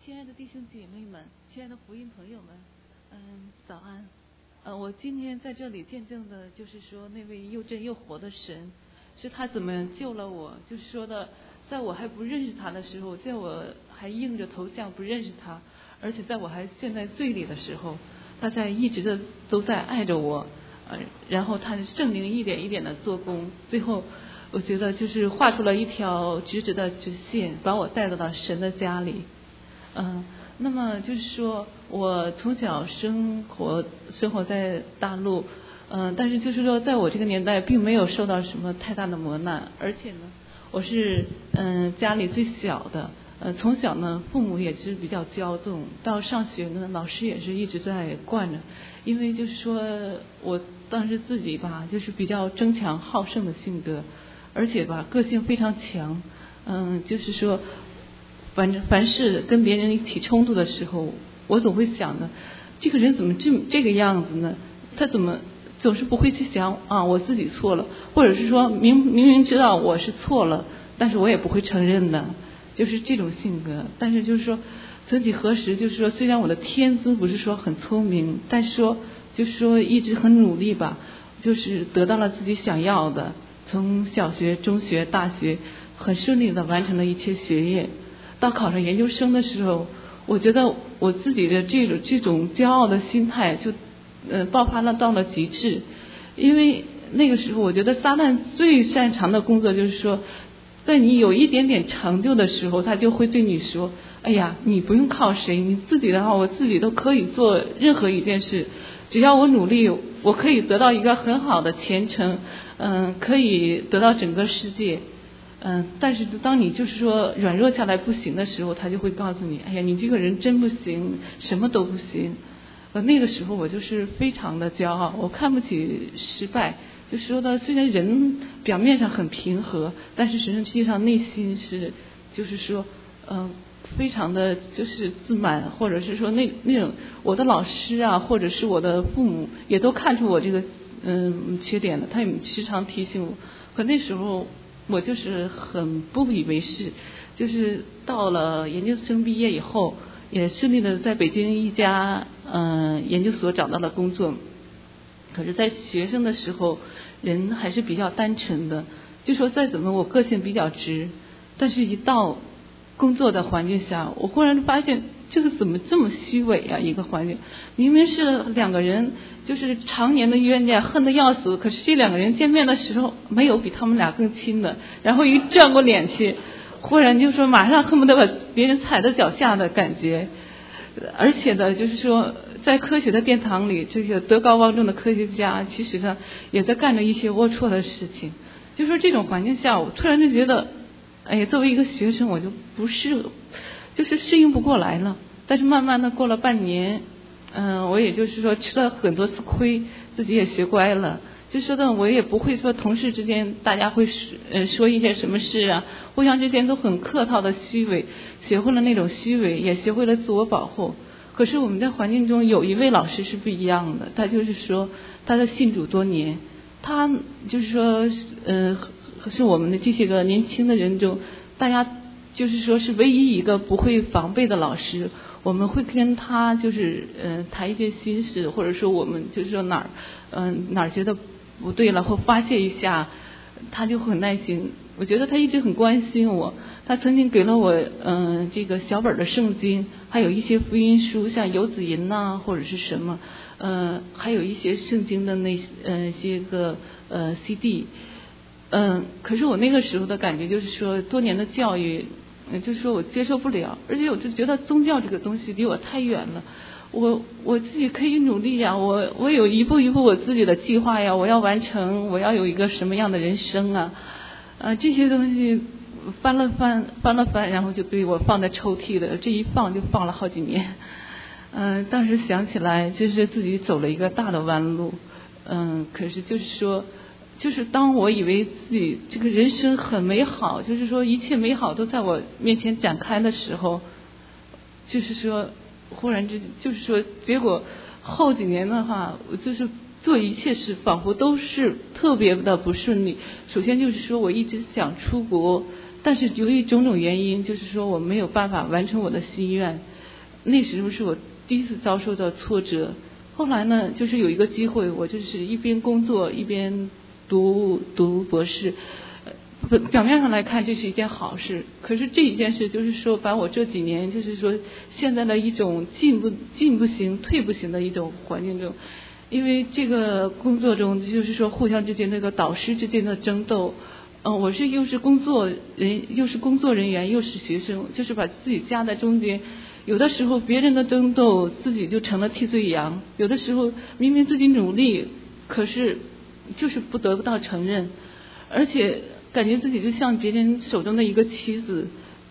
亲爱的弟兄姐妹们，亲爱的福音朋友们，早安。我今天在这里见证的就是说，那位又真又活的神，是他怎么救了我。就是说的，在我还不认识他的时候，在我还硬着头像不认识他，而且在我还陷在罪里的时候，他在一直的都在爱着我。然后他的圣灵一点一点的做工，最后我觉得就是画出了一条直直的直线，把我带到了神的家里。那么就是说我从小生活在大陆，但是就是说在我这个年代并没有受到什么太大的磨难，而且呢，我是家里最小的，从小呢父母也是比较骄纵，到上学呢老师也是一直在惯着，因为就是说我当时自己吧就是比较争强好胜的性格，而且吧个性非常强，就是说凡是跟别人起冲突的时候，我总会想呢，这个人怎么这个样子呢？他怎么总是不会去想啊，我自己错了，或者是说明明知道我是错了，但是我也不会承认的，就是这种性格。但是就是说，曾几何时，就是说虽然我的天资不是说很聪明，但是说就是说一直很努力吧，就是得到了自己想要的，从小学、中学、大学很顺利的完成了一切学业。到考上研究生的时候，我觉得我自己的这种骄傲的心态就爆发到了极致。因为那个时候我觉得撒旦最擅长的工作就是说，在你有一点点成就的时候，他就会对你说，哎呀，你不用靠谁，你自己的话我自己都可以做任何一件事，只要我努力，我可以得到一个很好的前程，可以得到整个世界。但是当你就是说软弱下来不行的时候，他就会告诉你，哎呀，你这个人真不行，什么都不行。那个时候我就是非常的骄傲，我看不起失败，就说的虽然人表面上很平和，但是实际上内心是就是说非常的就是自满，或者是说那种我的老师啊，或者是我的父母也都看出我这个缺点了，他也时常提醒我。可那时候我就是很不以为是，就是到了研究生毕业以后，也顺利的在北京一家研究所找到了工作。可是在学生的时候人还是比较单纯的，就说再怎么我个性比较直，但是一到工作的环境下，我忽然发现这个怎么这么虚伪啊，一个环境明明是两个人就是常年的冤家，恨得要死，可是这两个人见面的时候没有比他们俩更亲的，然后一转过脸去，忽然就说马上恨不得把别人踩在脚下的感觉。而且呢就是说在科学的殿堂里，这个德高望重的科学家其实呢也在干着一些龌龊的事情。就说这种环境下，我突然就觉得哎呀，作为一个学生我就不就是适应不过来了。但是慢慢的过了半年，我也就是说吃了很多次亏，自己也学乖了。就说的我也不会说同事之间大家会说一些什么事啊，互相之间都很客套的虚伪，学会了那种虚伪，也学会了自我保护。可是我们在环境中有一位老师是不一样的，他就是说他的信主多年，他就是说是我们的这些个年轻的人中，大家就是说是唯一一个不会防备的老师。我们会跟他就是谈一些心事，或者说我们就是说哪儿觉得不对了或发泄一下，他就很耐心。我觉得他一直很关心我，他曾经给了我这个小本的圣经，还有一些福音书，像游子吟呐或者是什么还有一些圣经的那些个CD。可是我那个时候的感觉就是说多年的教育就是说我接受不了，而且我就觉得宗教这个东西离我太远了。我自己可以努力呀，我有一步一步我自己的计划呀，我要完成，我要有一个什么样的人生啊，这些东西翻了翻，然后就被我放在抽屉了，这一放就放了好几年。当时想起来就是自己走了一个大的弯路。可是就是说就是当我以为自己这个人生很美好，就是说一切美好都在我面前展开的时候，就是说忽然就是说结果后几年的话，我就是做一切事仿佛都是特别的不顺利。首先就是说我一直想出国，但是由于种种原因，就是说我没有办法完成我的心愿。 那时候是我第一次遭受到挫折。后来呢，就是有一个机会，我就是一边工作一边读博士。表面上来看这是一件好事，可是这一件事就是说把我这几年就是说现在的一种进不行退不行的一种环境中。因为这个工作中就是说互相之间那个导师之间的争斗，我又是工作人员又是学生，就是把自己夹在中间。有的时候别人的争斗自己就成了替罪羊，有的时候明明自己努力，可是就是得不到承认，而且感觉自己就像别人手中的一个棋子，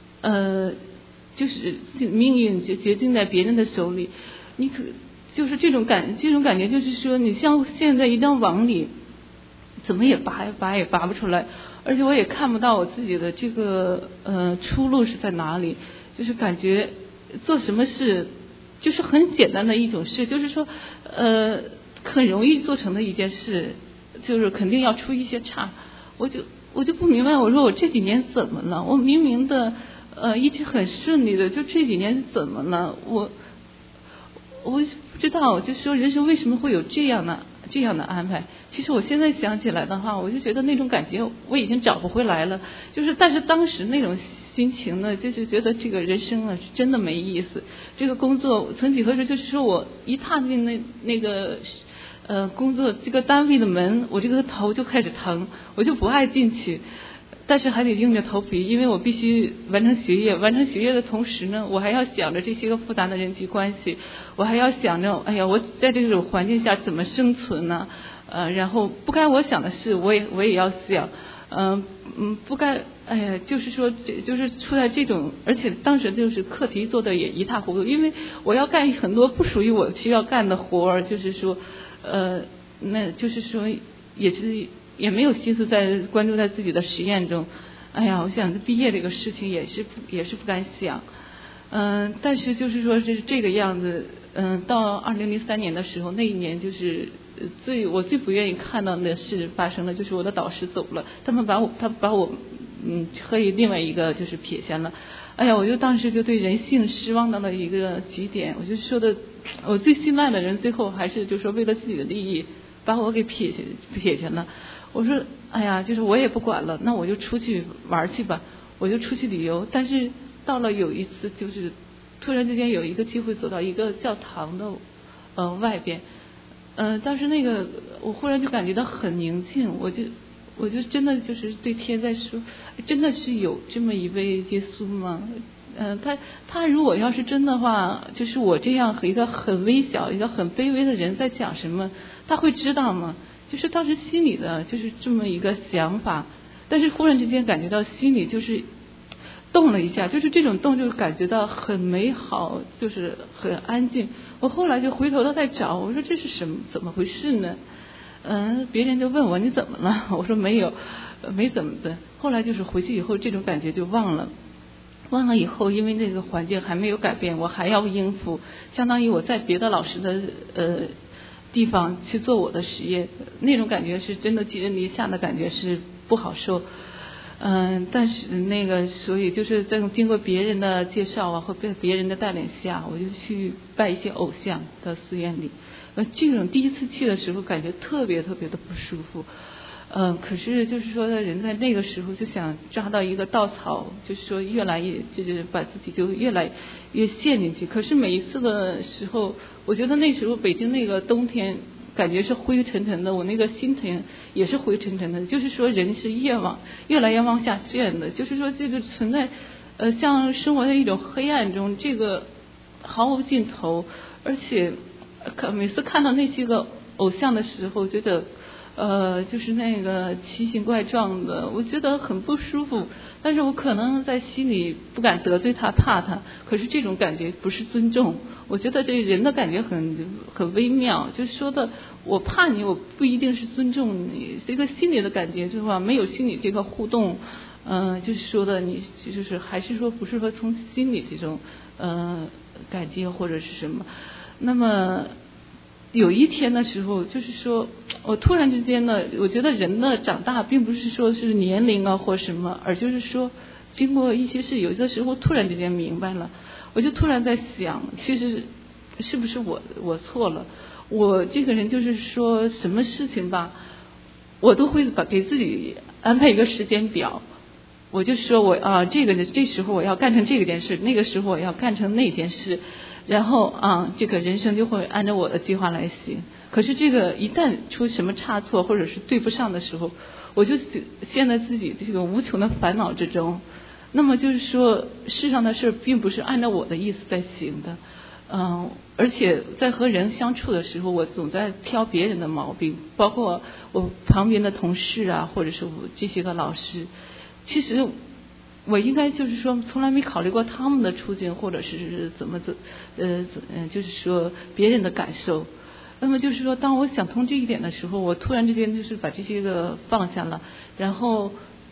就是命运就决定在别人的手里。就是这种感觉，就是说你像陷在一张网里，怎么也拔不出来，而且我也看不到我自己的这个出路是在哪里。就是感觉做什么事就是很简单的一种事，就是说很容易做成的一件事，就是肯定要出一些差。我就不明白，我说我这几年怎么了？我明明的一直很顺利的，就这几年怎么了？我不知道，就是说人生为什么会有这样的安排。其实我现在想起来的话，我就觉得那种感觉我已经找不回来了。但是当时那种心情呢，就是觉得这个人生啊是真的没意思。这个工作曾几何时，就是说我一踏进那个工作这个单位的门，我这个头就开始疼，我就不爱进去。但是还得硬着头皮，因为我必须完成学业。完成学业的同时呢，我还要想着这些个复杂的人际关系，我还要想着，哎呀，我在这种环境下怎么生存呢？然后不该我想的事，我也要想，不该，哎呀，就是说，就是处在这种，而且当时就是课题做的也一塌糊涂，因为我要干很多不属于我需要干的活儿，就是说，那就是说也没有心思在关注在自己的实验中。哎呀，我想毕业这个事情也是不敢想。但是就是说这个样子。到2003年的时候，那一年就是我最不愿意看到的事发生了，就是我的导师走了，他把我和另外一个就是撇下了。哎呀，我就当时就对人性失望到了一个极点。我就说的，我最信赖的人最后还是就说为了自己的利益把我给撇下了。我说哎呀，就是我也不管了，那我就出去玩去吧，我就出去旅游。但是到了有一次，就是突然之间有一个机会走到一个教堂的外边，当时那个我忽然就感觉到很宁静，我就真的就是对天在说，真的是有这么一位耶稣吗？他如果要是真的话，就是我这样和一个很微小、一个很卑微的人在讲什么，他会知道吗？就是当时心里的就是这么一个想法，但是忽然之间感觉到心里就是动了一下，就是这种动就感觉到很美好，就是很安静。我后来就回头再找，我说这是怎么回事呢？别人就问我你怎么了？我说没有，没怎么的。后来就是回去以后这种感觉就忘了以后，因为那个环境还没有改变，我还要应付，相当于我在别的老师的地方去做我的实验，那种感觉是真的寄人篱下的感觉，是不好受。但是所以就是在经过别人的介绍啊，或被别人的带领下，我就去拜一些偶像到寺院里。这种第一次去的时候，感觉特别特别的不舒服。可是就是说人在那个时候就想抓到一个稻草，就是说越来越就是把自己就越来越陷进去。可是每一次的时候，我觉得那时候北京那个冬天感觉是灰沉沉的，我那个心情也是灰沉沉的。就是说人是越来越往下陷的，就是说这个存在像生活在一种黑暗中，这个毫无尽头。而且每次看到那些个偶像的时候，觉得就是那个奇形怪状的，我觉得很不舒服。但是我可能在心里不敢得罪他，怕他。可是这种感觉不是尊重，我觉得这人的感觉很微妙。就是说的，我怕你，我不一定是尊重你。这个心理的感觉就是说没有心理这个互动，就是说的你就是还是说不是说从心理这种感觉或者是什么。那么有一天的时候，就是说我突然之间呢，我觉得人的长大并不是说是年龄啊或什么，而就是说经过一些事，有些时候突然之间明白了。 我就突然在想，其实是不是我错了？我这个人就是说什么事情吧，我都会给自己安排一个时间表。我就说这时候我要干成这件事，那个时候我要干成那件事，然后这个人生就会按照我的计划来行。可是这个一旦出什么差错或者是对不上的时候，我就陷在自己这种无穷的烦恼之中。那么就是说，世上的事并不是按照我的意思在行的，而且在和人相处的时候，我总在挑别人的毛病，包括我旁边的同事啊，或者是我这些个老师。其实我应该就是说，从来没考虑过他们的处境，或者是就是说别人的感受。那么就是说，当我想通这一点的时候，我突然之间就是把这些个放下了，然后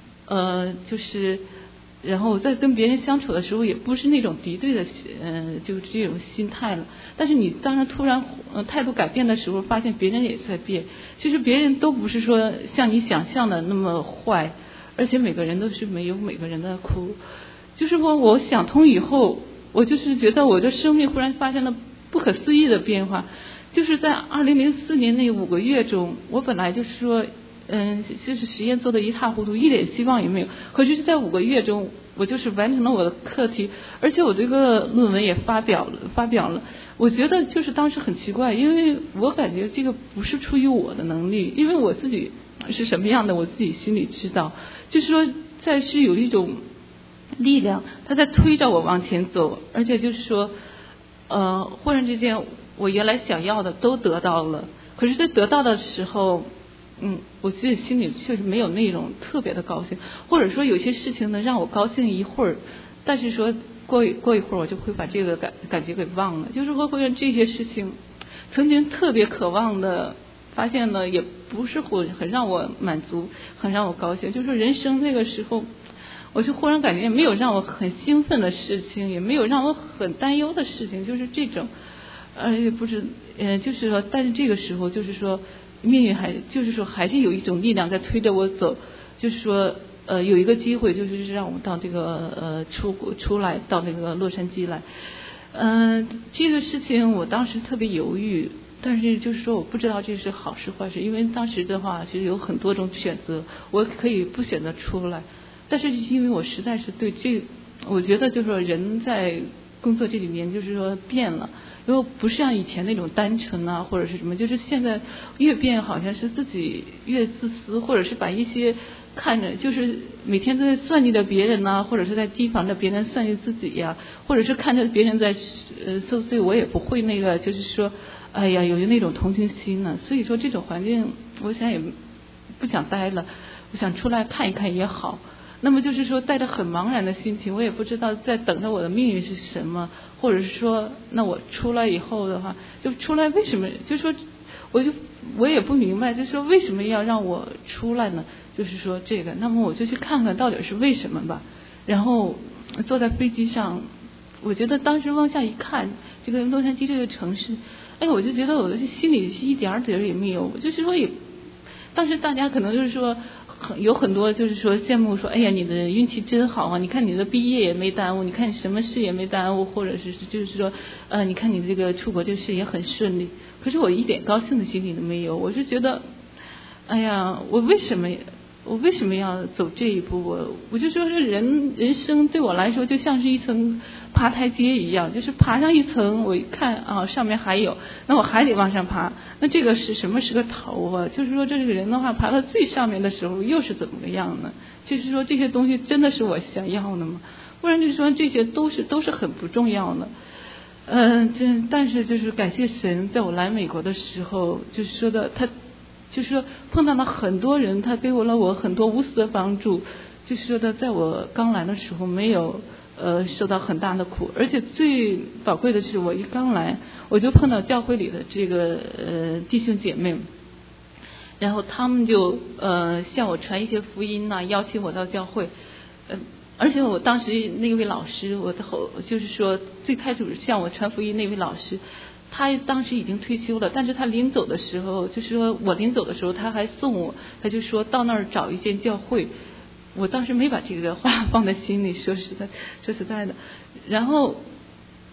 然后在跟别人相处的时候，也不是那种敌对的就是这种心态了。但是你当然突然态度改变的时候，发现别人也在变。其实别人都不是说像你想象的那么坏，而且每个人都是有每个人的苦。就是说我想通以后，我就是觉得我的生命忽然发现了不可思议的变化。就是在2004年那5个月中，我本来就是说就是实验做的一塌糊涂，一点希望也没有。可是在5个月中，我就是完成了我的课题，而且我这个论文也发表了。我觉得就是当时很奇怪，因为我感觉这个不是出于我的能力，因为我自己是什么样的，我自己心里知道。就是说，是有一种力量，它在推着我往前走，而且就是说，忽然之间，我原来想要的都得到了。可是在得到的时候，我自己心里确实没有那种特别的高兴，或者说有些事情呢让我高兴一会儿，但是说过一会儿我就会把这个感觉给忘了。就是会让这些事情曾经特别渴望的，发现呢也不是很让我满足，很让我高兴。就是人生那个时候，我就忽然感觉没有让我很兴奋的事情，也没有让我很担忧的事情，就是这种也不是就是说，但是这个时候就是说命运还是有一种力量在推着我走。就是说有一个机会，就是让我到这个出来到那个洛杉矶来。这个事情我当时特别犹豫，但是就是说我不知道这是好事坏事，因为当时的话其实有很多种选择，我可以不选择出来。但是因为我实在是对我觉得就是说人在工作这几年就是说变了，然后不是像以前那种单纯啊或者是什么，就是现在越变好像是自己越自私，或者是把一些看着就是每天都在算计着别人啊，或者是在提防着别人算计自己呀，或者是看着别人在受罪，我也不会那个就是说哎呀有那种同情心呢。所以说这种环境我想也不想待了，我想出来看一看也好。那么就是说带着很茫然的心情，我也不知道在等着我的命运是什么，或者是说那我出来以后的话，就出来为什么就是说我也不明白，就是说为什么要让我出来呢？就是说这个，那么我就去看看到底是为什么吧。然后坐在飞机上，我觉得当时往下一看，这个洛杉矶这个城市，我就觉得我的心里是一点底儿也没有。就是说当时大家可能就是说有很多就是说羡慕说，哎呀你的运气真好啊，你看你的毕业也没耽误，你看什么事也没耽误，或者是就是说你看你这个出国这个事也很顺利。可是我一点高兴的心理都没有，我是觉得哎呀我为什么要走这一步？我就说是人生对我来说就像是一层爬台阶一样，就是爬上一层，我一看上面还有，那我还得往上爬。那这个是什么是个头啊？就是说这个人的话爬到最上面的时候又是怎么个样呢？就是说这些东西真的是我想要的吗？不然就是说这些都是很不重要的。但是就是感谢神，在我来美国的时候，就是说的他。就是说碰到了很多人，他给我很多无私的帮助。就是说的在我刚来的时候没有受到很大的苦，而且最宝贵的是我一刚来我就碰到教会里的这个弟兄姐妹，然后他们就向我传一些福音啊，邀请我到教会。而且我当时那位老师，就是说最开始向我传福音那位老师，他当时已经退休了，但是他临走的时候，就是说我临走的时候他还送我，他就说到那儿找一间教会。我当时没把这个话放在心里，说实在的。然后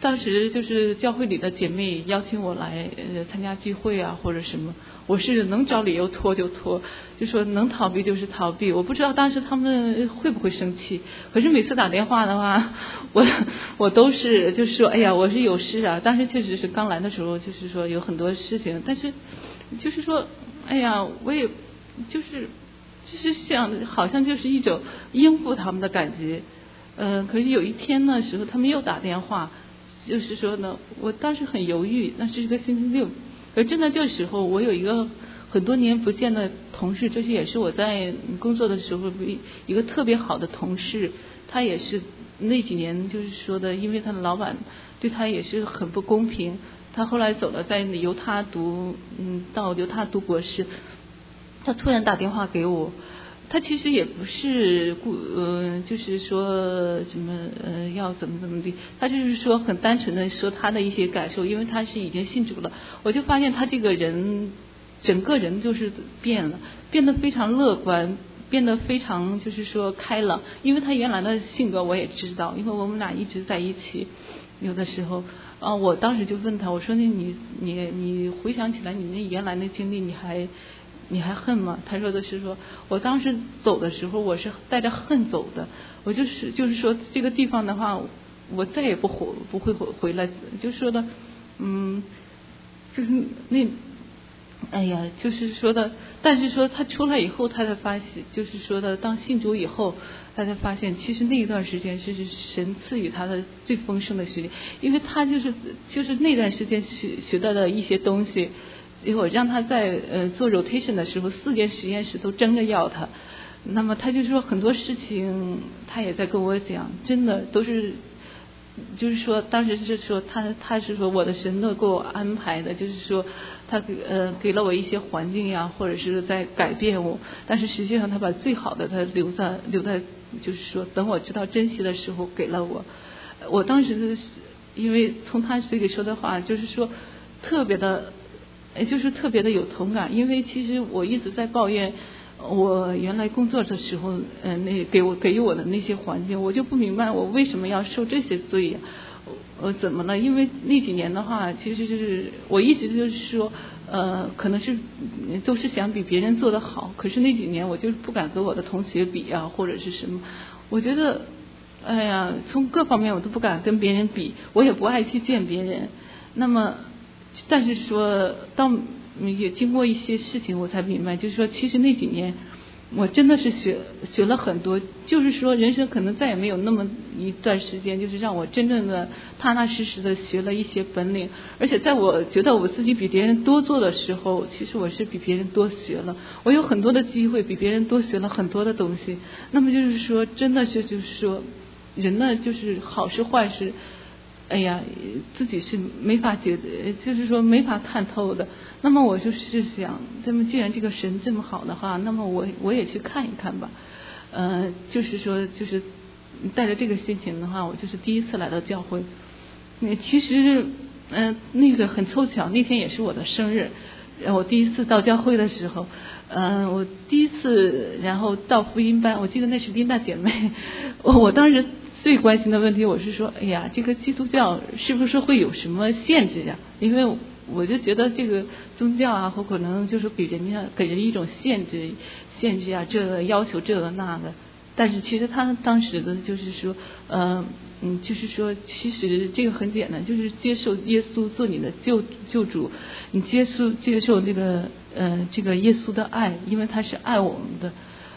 当时就是教会里的姐妹邀请我来参加聚会啊或者什么，我是能找理由拖就拖，就说能逃避就是逃避。我不知道当时他们会不会生气，可是每次打电话的话，我都是就是说，哎呀，我是有事啊。当时确实是刚来的时候，就是说有很多事情，但是就是说，哎呀，我也就是想，好像就是一种应付他们的感觉。可是有一天的时候，他们又打电话。就是说呢，我当时很犹豫，那是一个星期六，而正在这时候，我有一个很多年不见的同事，这些也是我在工作的时候一个特别好的同事，他也是那几年就是说的，因为他的老板对他也是很不公平，他后来走了，在犹他到犹他读博士，他突然打电话给我。他其实也不是就是说什么要怎么地，他就是说很单纯的说他的一些感受，因为他是已经信主了。我就发现他这个人整个人就是变了，变得非常乐观，变得非常就是说开朗。因为他原来的性格我也知道，因为我们俩一直在一起，有的时候我当时就问他，我说你回想起来你那原来的经历，你还恨吗？他说的是说，我当时走的时候我是带着恨走的，我就是说这个地方的话，我再也不会回来，就是说的，就是哎呀，就是说的，但是说他出来以后，他才发现，就是说的，当信主以后，他才发现，其实那一段时间是神赐予他的最丰盛的时间，因为他就是那段时间学到的一些东西。结果让他在做 rotation 的时候，4间实验室都争着要他。那么他就说很多事情，他也在跟我讲，真的都是，就是说当时是说他是说我的神都给我安排的，就是说他给了我一些环境呀，或者是在改变我，但是实际上他把最好的他留在，就是说等我知道珍惜的时候给了我。我当时因为从他嘴里说的话，就是说特别的。就是特别的有同感，因为其实我一直在抱怨我原来工作的时候，给予我的那些环境，我就不明白我为什么要受这些罪呀？怎么了？因为那几年的话，其实就是我一直就是说，可能是都是想比别人做得好，可是那几年我就是不敢跟我的同学比啊，或者是什么，我觉得，哎呀，从各方面我都不敢跟别人比，我也不爱去见别人，那么。但是说，也经过一些事情，我才明白，就是说，其实那几年我真的是学了很多，就是说，人生可能再也没有那么一段时间，就是让我真正的踏踏实实的学了一些本领。而且在我觉得我自己比别人多做的时候，其实我是比别人多学了。我有很多的机会，比别人多学了很多的东西。那么就是说，真的是就是说，人呢，就是好事坏事。哎呀，自己是没法就是说没法看透的。那么我就是想，那么既然这个神这么好的话，那么我也去看一看吧。就是说，就是带着这个心情的话，我就是第一次来到教会。其实，那个很凑巧，那天也是我的生日。我第一次到教会的时候，我第一次然后到福音班，我记得那是琳达姐妹，我当时。最关心的问题，我是说，哎呀，这个基督教是不是会有什么限制呀？因为我就觉得这个宗教啊，可能就是给人一种限制啊，这个要求这个那个。但是其实他当时的就是说，就是说，其实这个很简单，就是接受耶稣做你的救主，你接受这个耶稣的爱，因为他是爱我们的。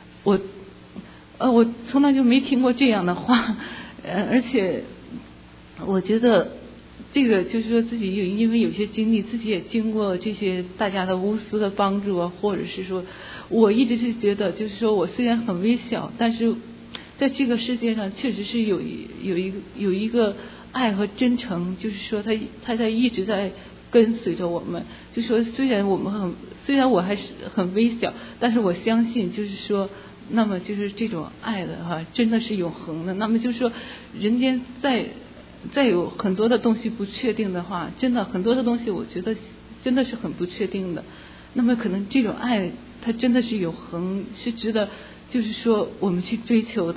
我从来就没听过这样的话，而且我觉得这个就是说自己因为有些经历，自己也经过这些大家的无私的帮助啊，或者是说，我一直是觉得，就是说我虽然很微小，但是在这个世界上确实是有一个爱和真诚，就是说他在一直在跟随着我们。就说虽然我还是很微小，但是我相信，就是说。那么就是这种爱的哈，真的是永恒的。那么就是说，人间再有很多的东西不确定的话，真的很多的东西，我觉得真的是很不确定的。那么可能这种爱，它真的是永恒，是值得，就是说我们去追求的。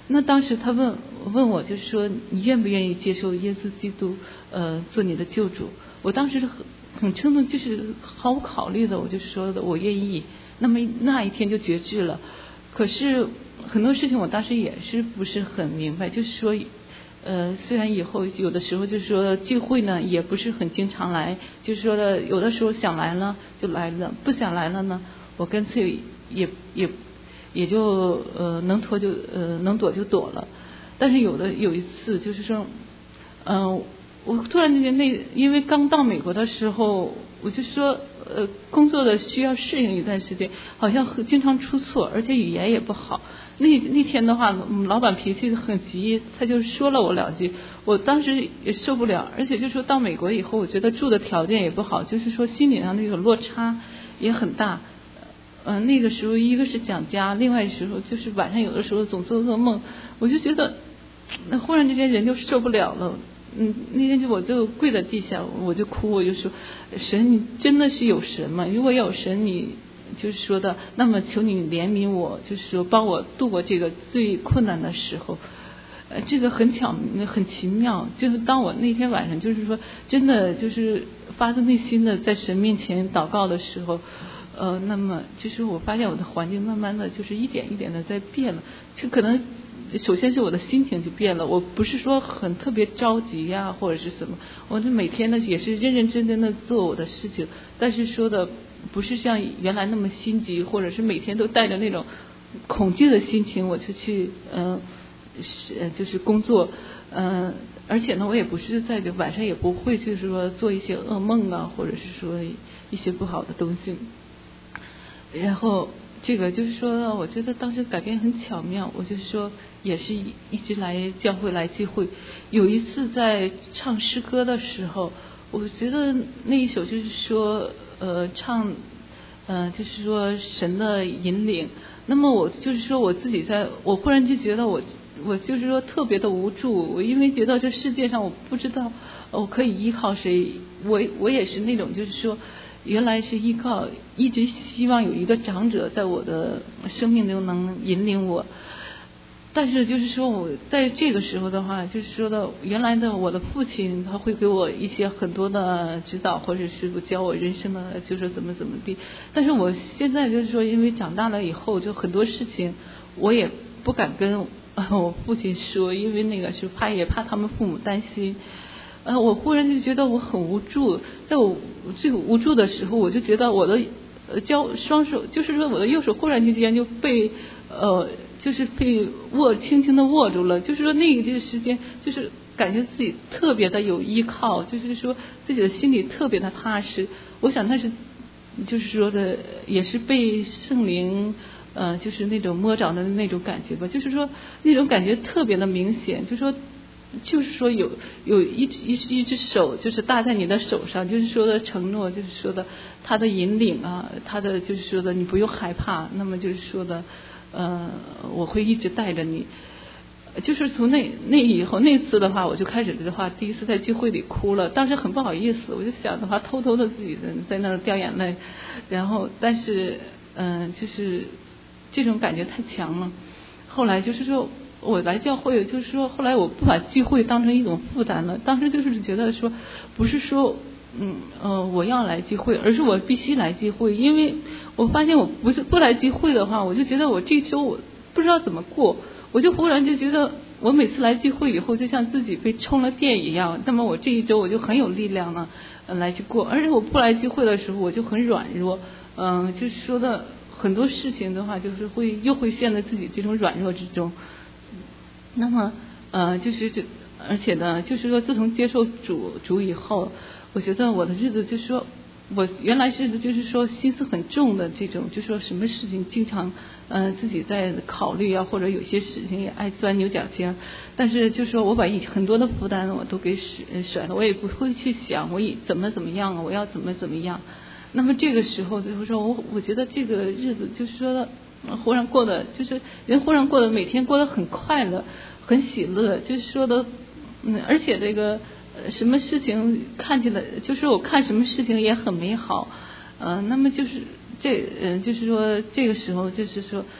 那当时他问我，就是说你愿不愿意接受耶稣基督做你的救主？我当时很冲动，就是毫无考虑的，我就说的我愿意。那么那一天就决志了。可是很多事情我当时也是不是很明白，就是说虽然以后有的时候就是说聚会呢也不是很经常来，就是说的有的时候想来了就来了，不想来了呢我干脆也就能躲就躲了。但是有一次就是说我突然之间因为刚到美国的时候，我就说工作的需要适应一段时间，好像经常出错，而且语言也不好。那天的话，老板脾气很急，他就说了我2句，我当时也受不了，而且就说到美国以后，我觉得住的条件也不好，就是说心理上那种落差也很大。那个时候一个是想家，另外时候就是晚上有的时候总做噩梦，我就觉得忽然之间人就受不了了。那天我就跪在地下，我就哭，我就说神，你真的是有神吗？如果有神，你就是说的，那么求你怜悯我，就是说帮我度过这个最困难的时候。这个很奇妙，就是当我那天晚上就是说真的就是发自内心的在神面前祷告的时候，那么就是我发现我的环境慢慢的就是一点一点的在变了。就可能首先是我的心情就变了，我不是说很特别着急呀或者是什么，我这每天呢也是认认真真的做我的事情，但是说的不是像原来那么心急，或者是每天都带着那种恐惧的心情我就去就是工作。而且呢我也不是在晚上也不会就是说做一些噩梦啊，或者是说一些不好的东西。然后这个就是说我觉得当时改变很巧妙，我就是说也是一直来教会来聚会。有一次在唱诗歌的时候，我觉得那一首就是说唱就是说神的引领。那么我就是说我自己我忽然就觉得我就是说特别的无助，我因为觉得这世界上我不知道我可以依靠谁。我也是那种就是说原来是依靠，一直希望有一个长者在我的生命中能引领我。但是就是说我在这个时候的话，就是说的原来的我的父亲他会给我一些很多的指导，或者是教我人生的就是怎么地。但是我现在就是说因为长大了以后，就很多事情我也不敢跟我父亲说，因为那个是怕他们父母担心。我忽然就觉得我很无助，在我这个无助的时候，我就觉得我的双手，就是说我的右手忽然之间就被就是被轻轻的握住了，就是说那一段时间就是感觉自己特别的有依靠，就是说自己的心里特别的踏实。我想那是就是说的也是被圣灵就是那种摸着的那种感觉吧，就是说那种感觉特别的明显，就是说有一只手就是搭在你的手上，就是说的承诺，就是说的他的引领啊，他的就是说的你不用害怕，那么就是说的我会一直带着你。就是从那以后，那次的话我就开始的话第一次在聚会里哭了，当时很不好意思，我就想的话偷偷的自己在那儿掉眼泪，然后但是就是这种感觉太强了。后来就是说我来教会，就是说后来我不把聚会当成一种负担了，当时就是觉得说不是说我要来聚会，而是我必须来聚会。因为我发现我不来聚会的话，我就觉得我这一周我不知道怎么过，我就忽然就觉得我每次来聚会以后就像自己被充了电一样，那么我这一周我就很有力量了来去过。而且我不来聚会的时候我就很软弱，就是说的很多事情的话就是又会陷在自己这种软弱之中。那么就是而且呢就是说自从接受主以后，我觉得我的日子就是说我原来是就是说心思很重的这种，就是说什么事情经常自己在考虑啊，或者有些事情也爱钻牛角尖，但是就是说我把很多的负担我都给甩了，我也不会去想我怎么样，我要怎么样。那么这个时候就是说我觉得这个日子就是说忽然过得就是人忽然过得每天过得很快乐很喜乐，就是说的而且这个什么事情看起来就是我看什么事情也很美好。那么就是就是说这个时候就是说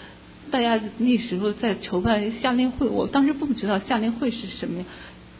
大家那时候在筹办夏令会，我当时不知道夏令会是什么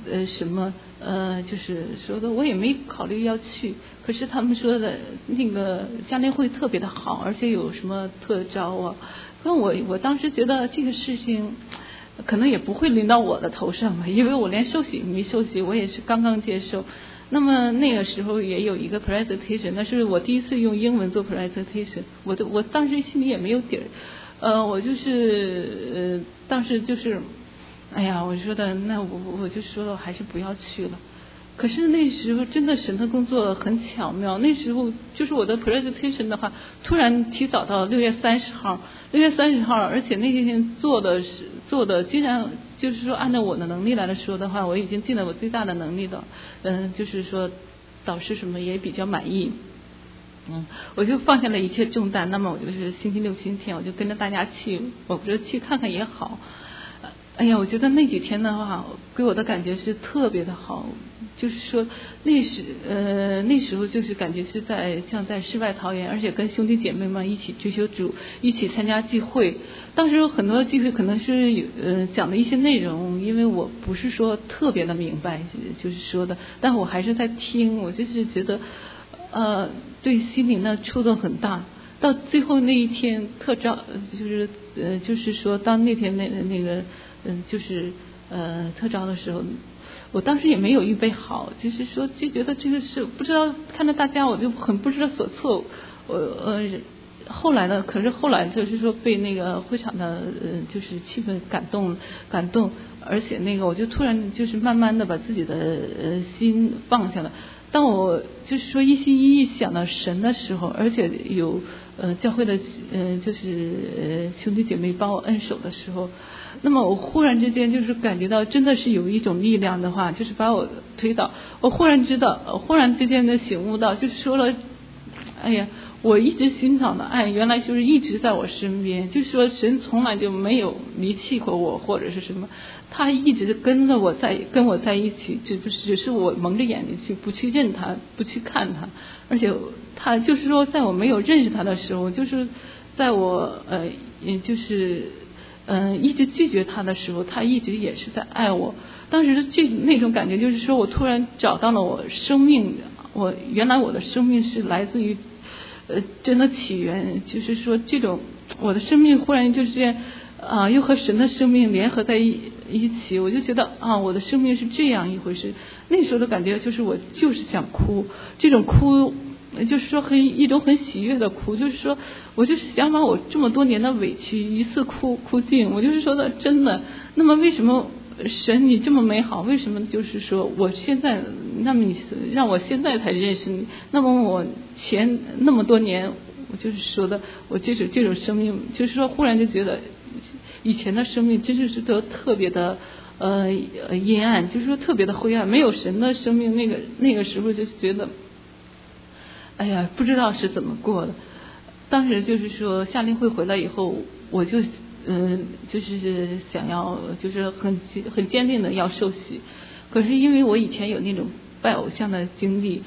就是说的我也没考虑要去，可是他们说的那个夏令会特别的好，而且有什么特招啊，可我当时觉得这个事情可能也不会临到我的头上吧，因为我连受洗没受洗，我也是刚刚接受。那么那个时候也有一个 presentation， 那是我第一次用英文做 presentation， 我当时心里也没有底儿，我就是当时就是哎呀，我说的那我就说了还是不要去了。可是那时候真的神的工作很巧妙，那时候就是我的 presentation 的话突然提早到6月30号，而且那天做的既然就是说按照我的能力来说的话，我已经尽了我最大的能力的，就是说导师什么也比较满意，我就放下了一切重担。那么我就是星期六星期天我就跟着大家去，我觉得去看看也好。哎呀，我觉得那几天的话给我的感觉是特别的好，就是说那时候就是感觉是像在世外桃源，而且跟兄弟姐妹们一起追求主，一起参加聚会。当时有很多聚会可能是讲的一些内容，因为我不是说特别的明白就是说的，但我还是在听，我就是觉得对心灵的触动很大。到最后那一天特招就是说当那天那个就是特招的时候，我当时也没有预备好，就是说就觉得这个是不知道，看着大家我就很不知所措。后来呢，可是后来就是说被那个会场的就是气氛感动，而且那个我就突然就是慢慢的把自己的心放下了。当我就是说一心一意想到神的时候，而且有教会的就是兄弟姐妹帮我摁手的时候，那么我忽然之间就是感觉到真的是有一种力量的话，就是把我推倒。我忽然之间的醒悟到，就是说了，哎呀，我一直寻找的爱原来就是一直在我身边，就是说神从来就没有离弃过我或者是什么，他一直跟我在一起，只是我蒙着眼睛去不去认他，不去看他。而且他就是说在我没有认识他的时候，就是在我也就是一直拒绝他的时候，他一直也是在爱我。当时那种感觉就是说我突然找到了我生命，原来我的生命是来自于真的起源，就是说这种我的生命忽然就是这样又和神的生命联合在一起，我就觉得我的生命是这样一回事。那时候的感觉就是我就是想哭，这种哭就是说一种很喜悦的哭，就是说我就是想把我这么多年的委屈一次哭尽。我就是说的真的，那么为什么神你这么美好，为什么就是说我现在，那么你让我现在才认识你，那么我前那么多年我就是说的我这种生命，就是说忽然就觉得以前的生命真是都特别的阴暗，就是说特别的灰暗，没有神的生命，那个时候就是觉得哎呀不知道是怎么过的。当时就是说夏令会回来以后，我就就是想要就是很坚定的要受洗。可是因为我以前有那种拜偶像的经历，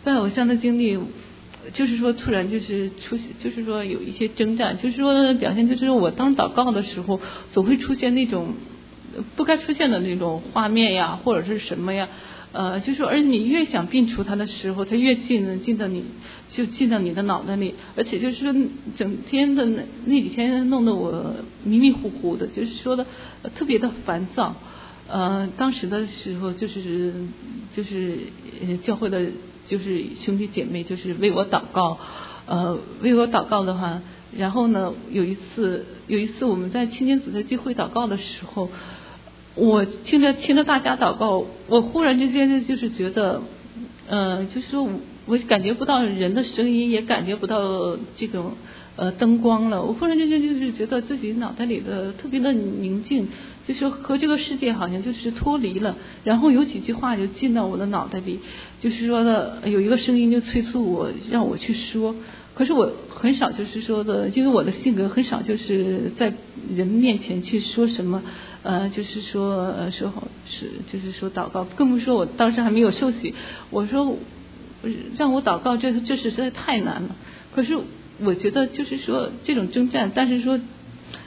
就是说突然就是就是说有一些征战，就是说表现就是我当祷告的时候总会出现那种不该出现的那种画面呀或者是什么呀，就是说而你越想摒除它的时候，它越进到你的脑袋里，而且就是说整天的那几天弄得我迷迷糊糊的，就是说的特别的烦躁。当时的时候就是教会的就是兄弟姐妹就是为我祷告的话，然后呢有一次我们在青年组的聚会祷告的时候，我听着大家祷告，我忽然之间就是觉得就是说我感觉不到人的声音，也感觉不到这种灯光了。我忽然之间就是觉得自己脑袋里的特别的宁静，就是和这个世界好像就是脱离了。然后有几句话就进到我的脑袋里，就是说的有一个声音就催促我让我去说。可是我很少就是说的，因为我的性格很少就是在人面前去说什么就是说就是说祷告，更不说我当时还没有受洗，我说让我祷告这实在太难了。可是我觉得就是说这种征战，但是说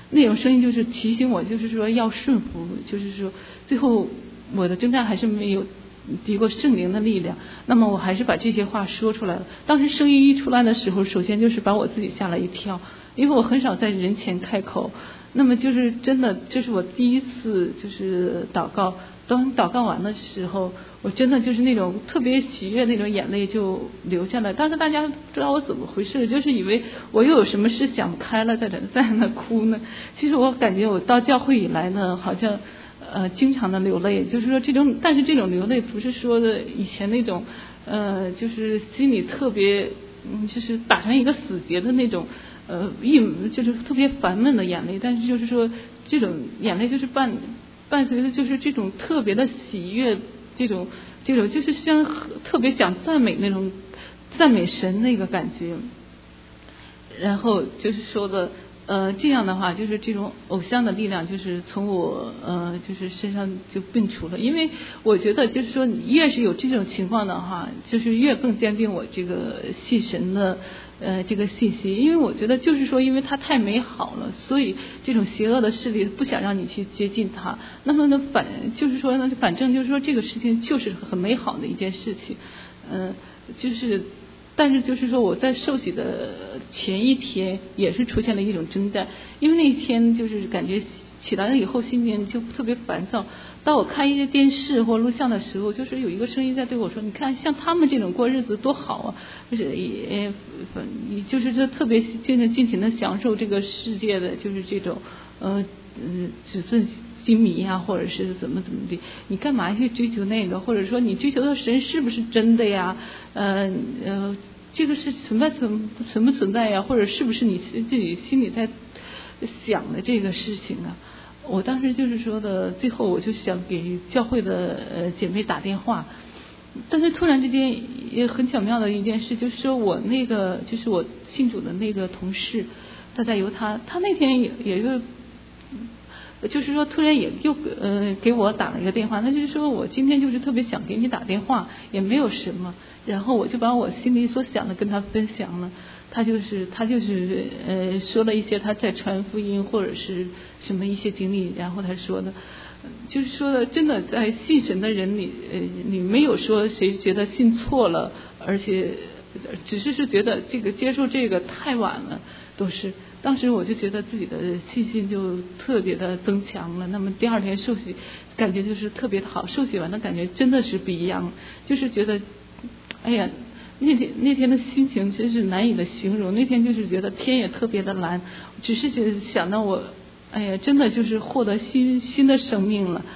那种声音就是提醒我，就是说要顺服，就是说最后我的征战还是没有敌过圣灵的力量，那么我还是把这些话说出来了。当时声音一出来的时候，首先就是把我自己吓了一跳，因为我很少在人前开口，那么就是真的这是我第一次就是祷告，当祷告完的时候，我真的就是那种特别喜悦，那种眼泪就流下来。当时大家不知道我怎么回事，就是以为我又有什么事想不开了，在那哭呢。其实我感觉我到教会以来呢，好像经常的流泪，就是说但是这种流泪不是说的以前那种就是心里特别就是打上一个死结的那种就是特别烦闷的眼泪，但是就是说这种眼泪就是伴随的就是这种特别的喜悦，这种就是像特别想赞美那种赞美神那个感觉。然后就是说的这样的话，就是这种偶像的力量就是从我就是身上就摒除了。因为我觉得就是说你越是有这种情况的话，就是越更坚定我这个信神的这个信息。因为我觉得就是说因为它太美好了，所以这种邪恶的势力不想让你去接近它。那么呢反正就是说这个事情就是很美好的一件事情。但是就是说我在受洗的前一天也是出现了一种征战，因为那一天就是感觉起来了以后心情就特别烦躁。当我看一些电视或录像的时候，就是有一个声音在对我说，你看像他们这种过日子多好啊，就是说特别尽情的享受这个世界的就是这种子孙心迷呀，或者是怎么地，你干嘛去追求那个？或者说你追求的神是不是真的呀？这个是存不存在呀？或者是不是你自己心里在想的这个事情啊？我当时就是说的，最后我就想给教会的姐妹打电话，但是突然之间也很巧妙的一件事，就是说我那个就是我信主的那个同事，他那天也就是说突然也又给我打了一个电话，他就是说我今天就是特别想给你打电话，也没有什么，然后我就把我心里所想的跟他分享了。他就是说了一些他在传福音或者是什么一些经历，然后他说的就是说的真的在信神的人里你没有说谁觉得信错了，而且只是觉得这个接受这个太晚了，都是当时我就觉得自己的信心就特别的增强了。那么第二天受洗感觉就是特别的好，受洗完的感觉真的是不一样，就是觉得哎呀那天的心情真是难以的形容。那天就是觉得天也特别的蓝，只是想到我哎呀真的就是获得新的生命了。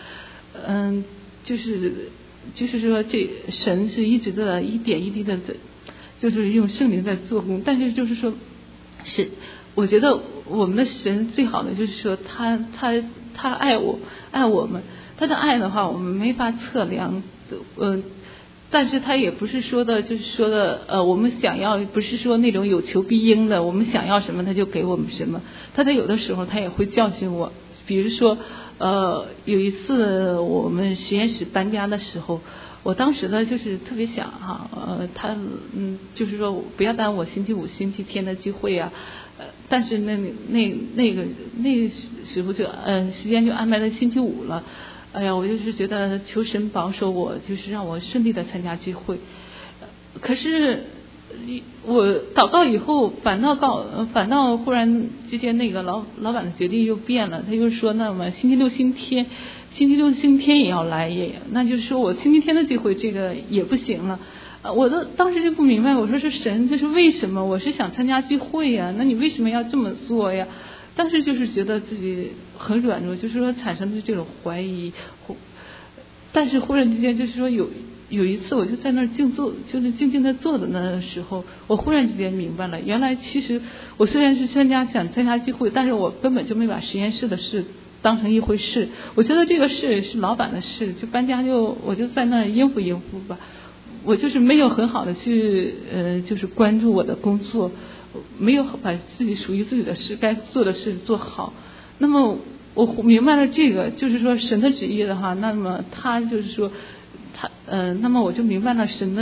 就是说这神是一直的一点一滴的就是用圣灵在做工。但是就是说是我觉得我们的神最好的就是说他爱我们，他的爱的话我们没法测量。但是他也不是说的就是说的我们想要不是说那种有求必应的，我们想要什么他就给我们什么。他在有的时候他也会教训我，比如说有一次我们实验室搬家的时候，我当时呢就是特别想他就是说不要耽误我星期五星期天的聚会啊，但是那个时候就时间就安排在星期五了。哎呀，我就是觉得求神保守我，就是让我顺利的参加聚会。可是我祷告以后反倒忽然之间那个老板的决定又变了，他又说那么星期六星期天也要来，那就是说我星期天的聚会这个也不行了。我当时就不明白，我说是神，这是为什么？我是想参加聚会呀，那你为什么要这么做呀？当时就是觉得自己很软弱，就是说产生的这种怀疑。但是忽然之间就是说有一次我就在那儿静静的坐的那时候，我忽然之间明白了，原来其实我虽然是想参加聚会，但是我根本就没把实验室的事当成一回事。我觉得这个事是老板的事，就搬家我就在那儿应付吧。我就是没有很好的去就是关注我的工作，没有把自己属于自己的事该做的事做好。那么我明白了这个就是说神的旨意的话，那么他就是说那么我就明白了神的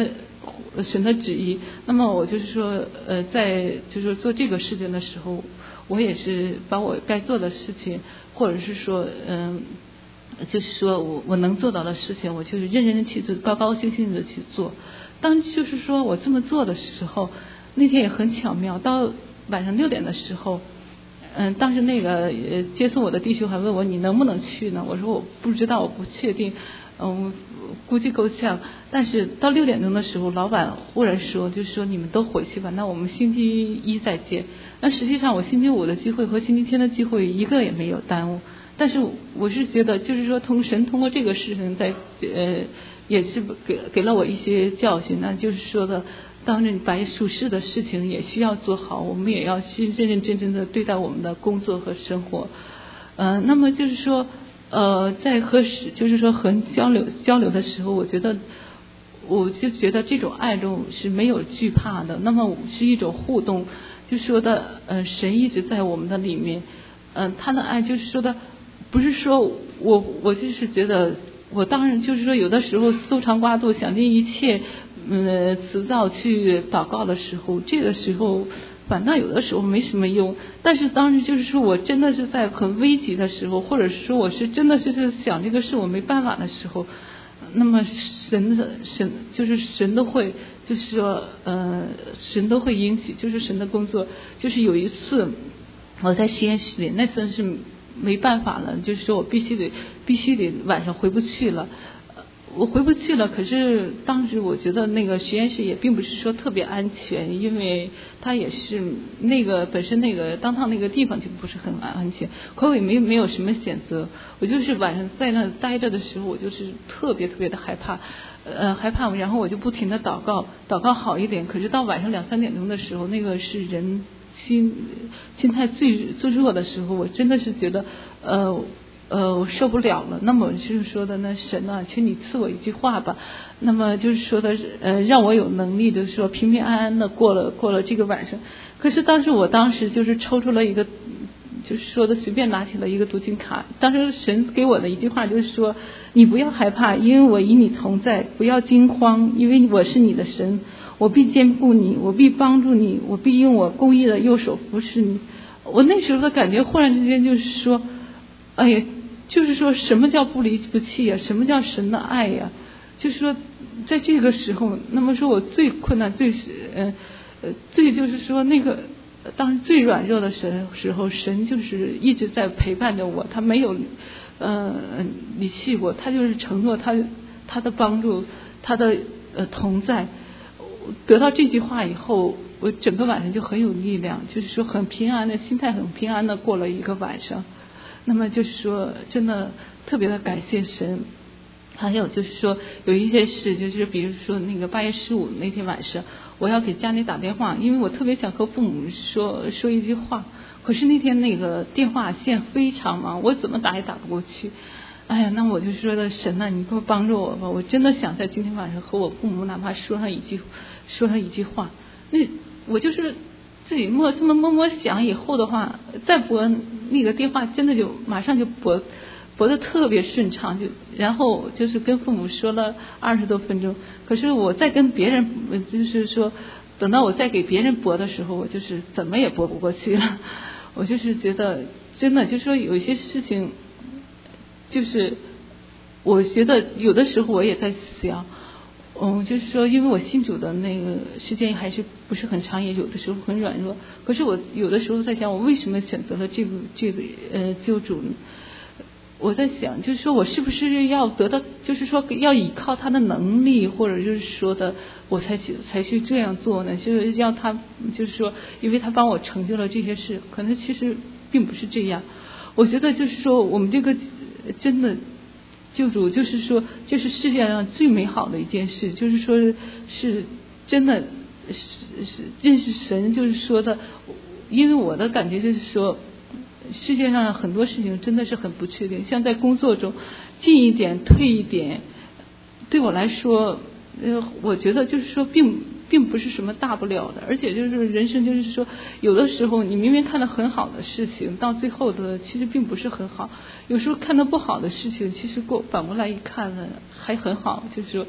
神的旨意。那么我就是说在就是说做这个事情的时候，我也是把我该做的事情，或者是说就是说我能做到的事情，我就是认真去做，高高兴兴的去做。当就是说我这么做的时候，那天也很巧妙，到晚上6点的时候，当时那个接送我的弟兄还问我你能不能去呢？我说我不知道，我不确定，估计够呛。但是到6点钟的时候，老板忽然说，就是说你们都回去吧，那我们星期一再见。那实际上我星期五的机会和星期天的机会一个也没有耽误。但是我是觉得，就是说神通过这个事情在也是给了我一些教训，那就是说的，当着把属世的事情也需要做好，我们也要去认认真真的对待我们的工作和生活。那么就是说在就是说和交流的时候，我就觉得这种爱中是没有惧怕的，那么是一种互动，就说的神一直在我们的里面，他的爱就是说的，不是说我就是觉得我当然就是说有的时候搜肠刮肚想尽一切辞藻去祷告的时候，这个时候反倒有的时候没什么用。但是当时就是说我真的是在很危急的时候，或者是说我是真的是想这个事我没办法的时候，那么神就是神都会就是说神都会应许，就是神的工作。就是有一次我在实验室里，那次是没办法了，就是说我必须得晚上回不去了。我回不去了，可是当时我觉得那个实验室也并不是说特别安全，因为它也是那个本身那个当趟那个地方就不是很安全，可我也没有什么选择。我就是晚上在那待着的时候，我就是特别的害怕，然后我就不停的祷告好一点。可是到晚上2、3点钟的时候，那个是人心态最弱的时候，我真的是觉得我受不了了。那么我就是说的，那神啊，请你赐我一句话吧。那么就是说的让我有能力的说平平安安的过了这个晚上。可是当时就是抽出了一个，就是说的随便拿起了一个读经卡。当时神给我的一句话就是说，你不要害怕，因为我与你同在，不要惊慌，因为我是你的神，我必坚固你，我必帮助你，我必用我公义的右手扶持你。我那时候的感觉忽然之间就是说，哎呀，就是说什么叫不离不弃呀？什么叫神的爱呀？就是说在这个时候，那么说我最困难最就是说那个当时最软弱的时候，神就是一直在陪伴着我，他没有离弃过，他就是承诺他的帮助，他的同在。得到这句话以后，我整个晚上就很有力量，就是说很平安的心态，很平安的过了一个晚上。那么就是说真的特别的感谢神。还有就是说有一些事，就是比如说那个8月15那天晚上，我要给家里打电话，因为我特别想和父母说一句话，可是那天那个电话线非常忙，我怎么打也打不过去。哎呀，那我就说的神啊，你给我帮助我吧，我真的想在今天晚上和我父母哪怕说上一句话。那我就是自己这么默默想以后的话，再拨那个电话，真的就马上就拨得特别顺畅，然后就是跟父母说了20多分钟。可是我再跟别人，就是说等到我再给别人拨的时候，我就是怎么也拨不过去了。我就是觉得真的就是说有一些事情，就是我觉得有的时候我也在想，就是说因为我信主的那个时间还是不是很长，也有的时候很软弱。可是我有的时候在想，我为什么选择了这个救主呢？我在想，就是说我是不是要得到，就是说要依靠他的能力，或者就是说的我才去这样做呢？就是要他，就是说因为他帮我成就了这些事，可能其实并不是这样。我觉得就是说我们这个真的救主，就是说这是世界上最美好的一件事，就是说是真的是认识神，就是说的，因为我的感觉就是说世界上很多事情真的是很不确定，像在工作中进一点退一点，对我来说我觉得就是说并不是什么大不了的。而且就是人生就是说有的时候你明明看到很好的事情，到最后的其实并不是很好，有时候看到不好的事情，其实反过来一看呢还很好。就是说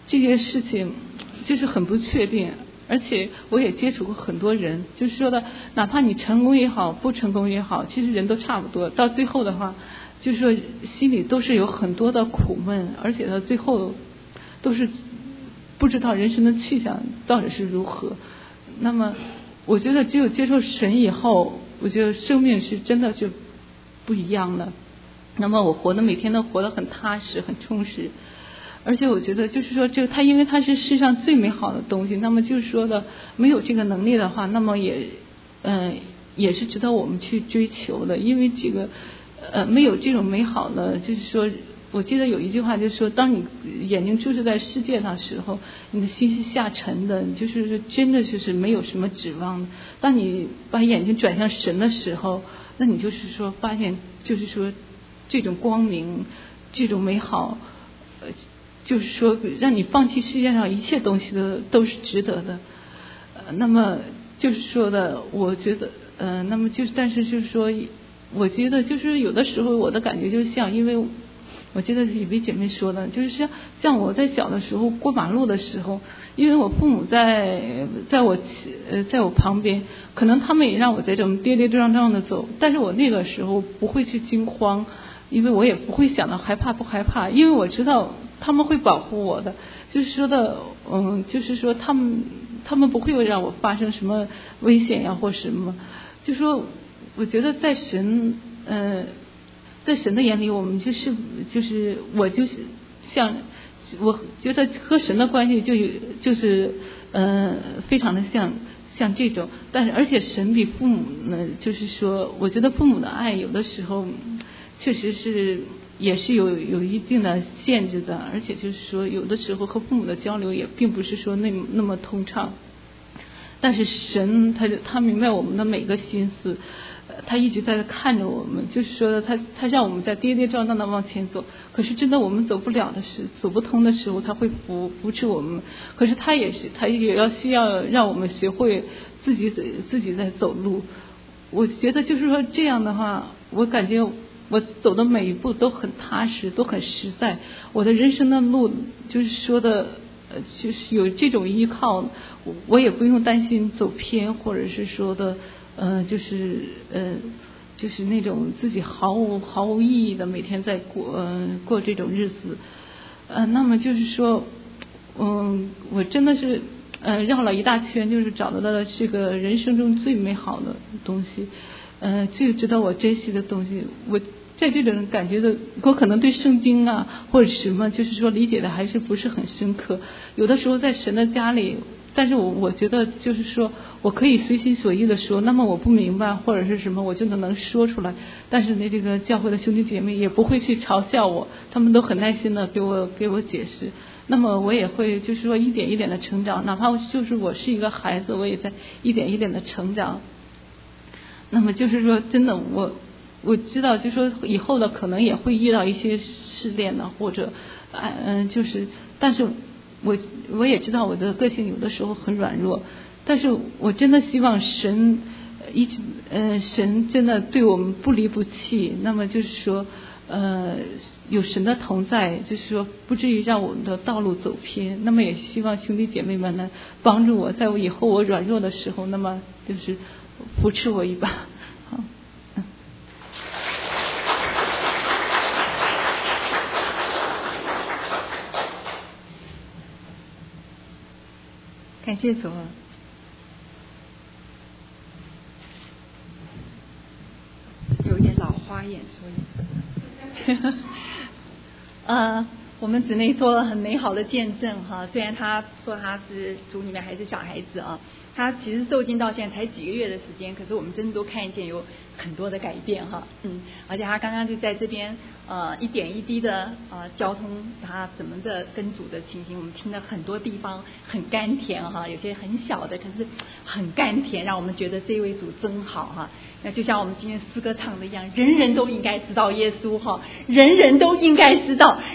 这些事情就是很不确定，而且我也接触过很多人，就是说的哪怕你成功也好，不成功也好，其实人都差不多，到最后的话就是说心里都是有很多的苦闷，而且到最后都是不知道人生的去向到底是如何。那么我觉得只有接受神以后，我觉得生命是真的就不一样了。那么我每天都活得很踏实很充实，而且我觉得就是说这个因为它是世上最美好的东西，那么就是说的没有这个能力的话，那么也是值得我们去追求的。因为这个没有这种美好的，就是说我记得有一句话就是说，当你眼睛注视在世界上的时候，你的心是下沉的，就是真的就是没有什么指望的。当你把眼睛转向神的时候，那你就是说发现就是说这种光明这种美好就是说让你放弃世界上一切东西的都是值得的。那么就是说的我觉得那么就是但是就是说我觉得就是有的时候我的感觉就像，因为我记得有位姐妹说的，就是像我在小的时候过马路的时候，因为我父母在我旁边，可能他们也让我在这么跌跌撞撞的走，但是我那个时候不会去惊慌，因为我也不会想到害怕不害怕，因为我知道他们会保护我的，就是说的就是说他们不会让我发生什么危险呀或什么。就说我觉得在神的眼里，我们就是我就是像我觉得和神的关系就是非常的像这种，但是而且神比父母呢，就是说我觉得父母的爱有的时候确实是也是有一定的限制的，而且就是说有的时候和父母的交流也并不是说那么通畅。但是神他明白我们的每个心思，他一直在看着我们，就是说他让我们在跌跌撞撞的往前走，可是真的我们走不通的时候，他会扶持我们，可是他也需要让我们学会自己在走路。我觉得就是说这样的话，我感觉我走的每一步都很踏实都很实在，我的人生的路就是说的就是有这种依靠，我也不用担心走偏，或者是说的就是那种自己毫无意义的每天在过这种日子。那么就是说我真的是绕了一大圈，就是找到了这个人生中最美好的东西，最值得我珍惜的东西。我在这种感觉的，我可能对圣经啊或者什么就是说理解的还是不是很深刻，有的时候在神的家里，但是我觉得就是说我可以随心所欲的说，那么我不明白或者是什么我就能说出来，但是这个教会的兄弟姐妹也不会去嘲笑我，他们都很耐心的给我解释，那么我也会就是说一点一点的成长，哪怕就是我是一个孩子，我也在一点一点的成长。那么就是说真的我知道就是说以后的可能也会遇到一些试炼呢，或者就是但是我也知道我的个性有的时候很软弱，但是我真的希望神神真的对我们不离不弃，那么就是说有神的同在，就是说不至于让我们的道路走偏。那么也希望兄弟姐妹们呢帮助我，在我以后我软弱的时候，那么就是扶持我一把。好， 感谢主。有点老花眼，所以我们姊妹做了很美好的见证哈。虽然她说她是主里面还是小孩子啊，她其实受浸到现在才几个月的时间，可是我们真的都看见有很多的改变哈。而且她刚刚就在这边一点一滴的交通，她怎么的跟主的情形，我们听了很多地方很甘甜哈，有些很小的，可是很甘甜，让我们觉得这位主真好哈。那就像我们今天诗歌唱的一样，人人都应该知道耶稣哈，人人都应该知道，人人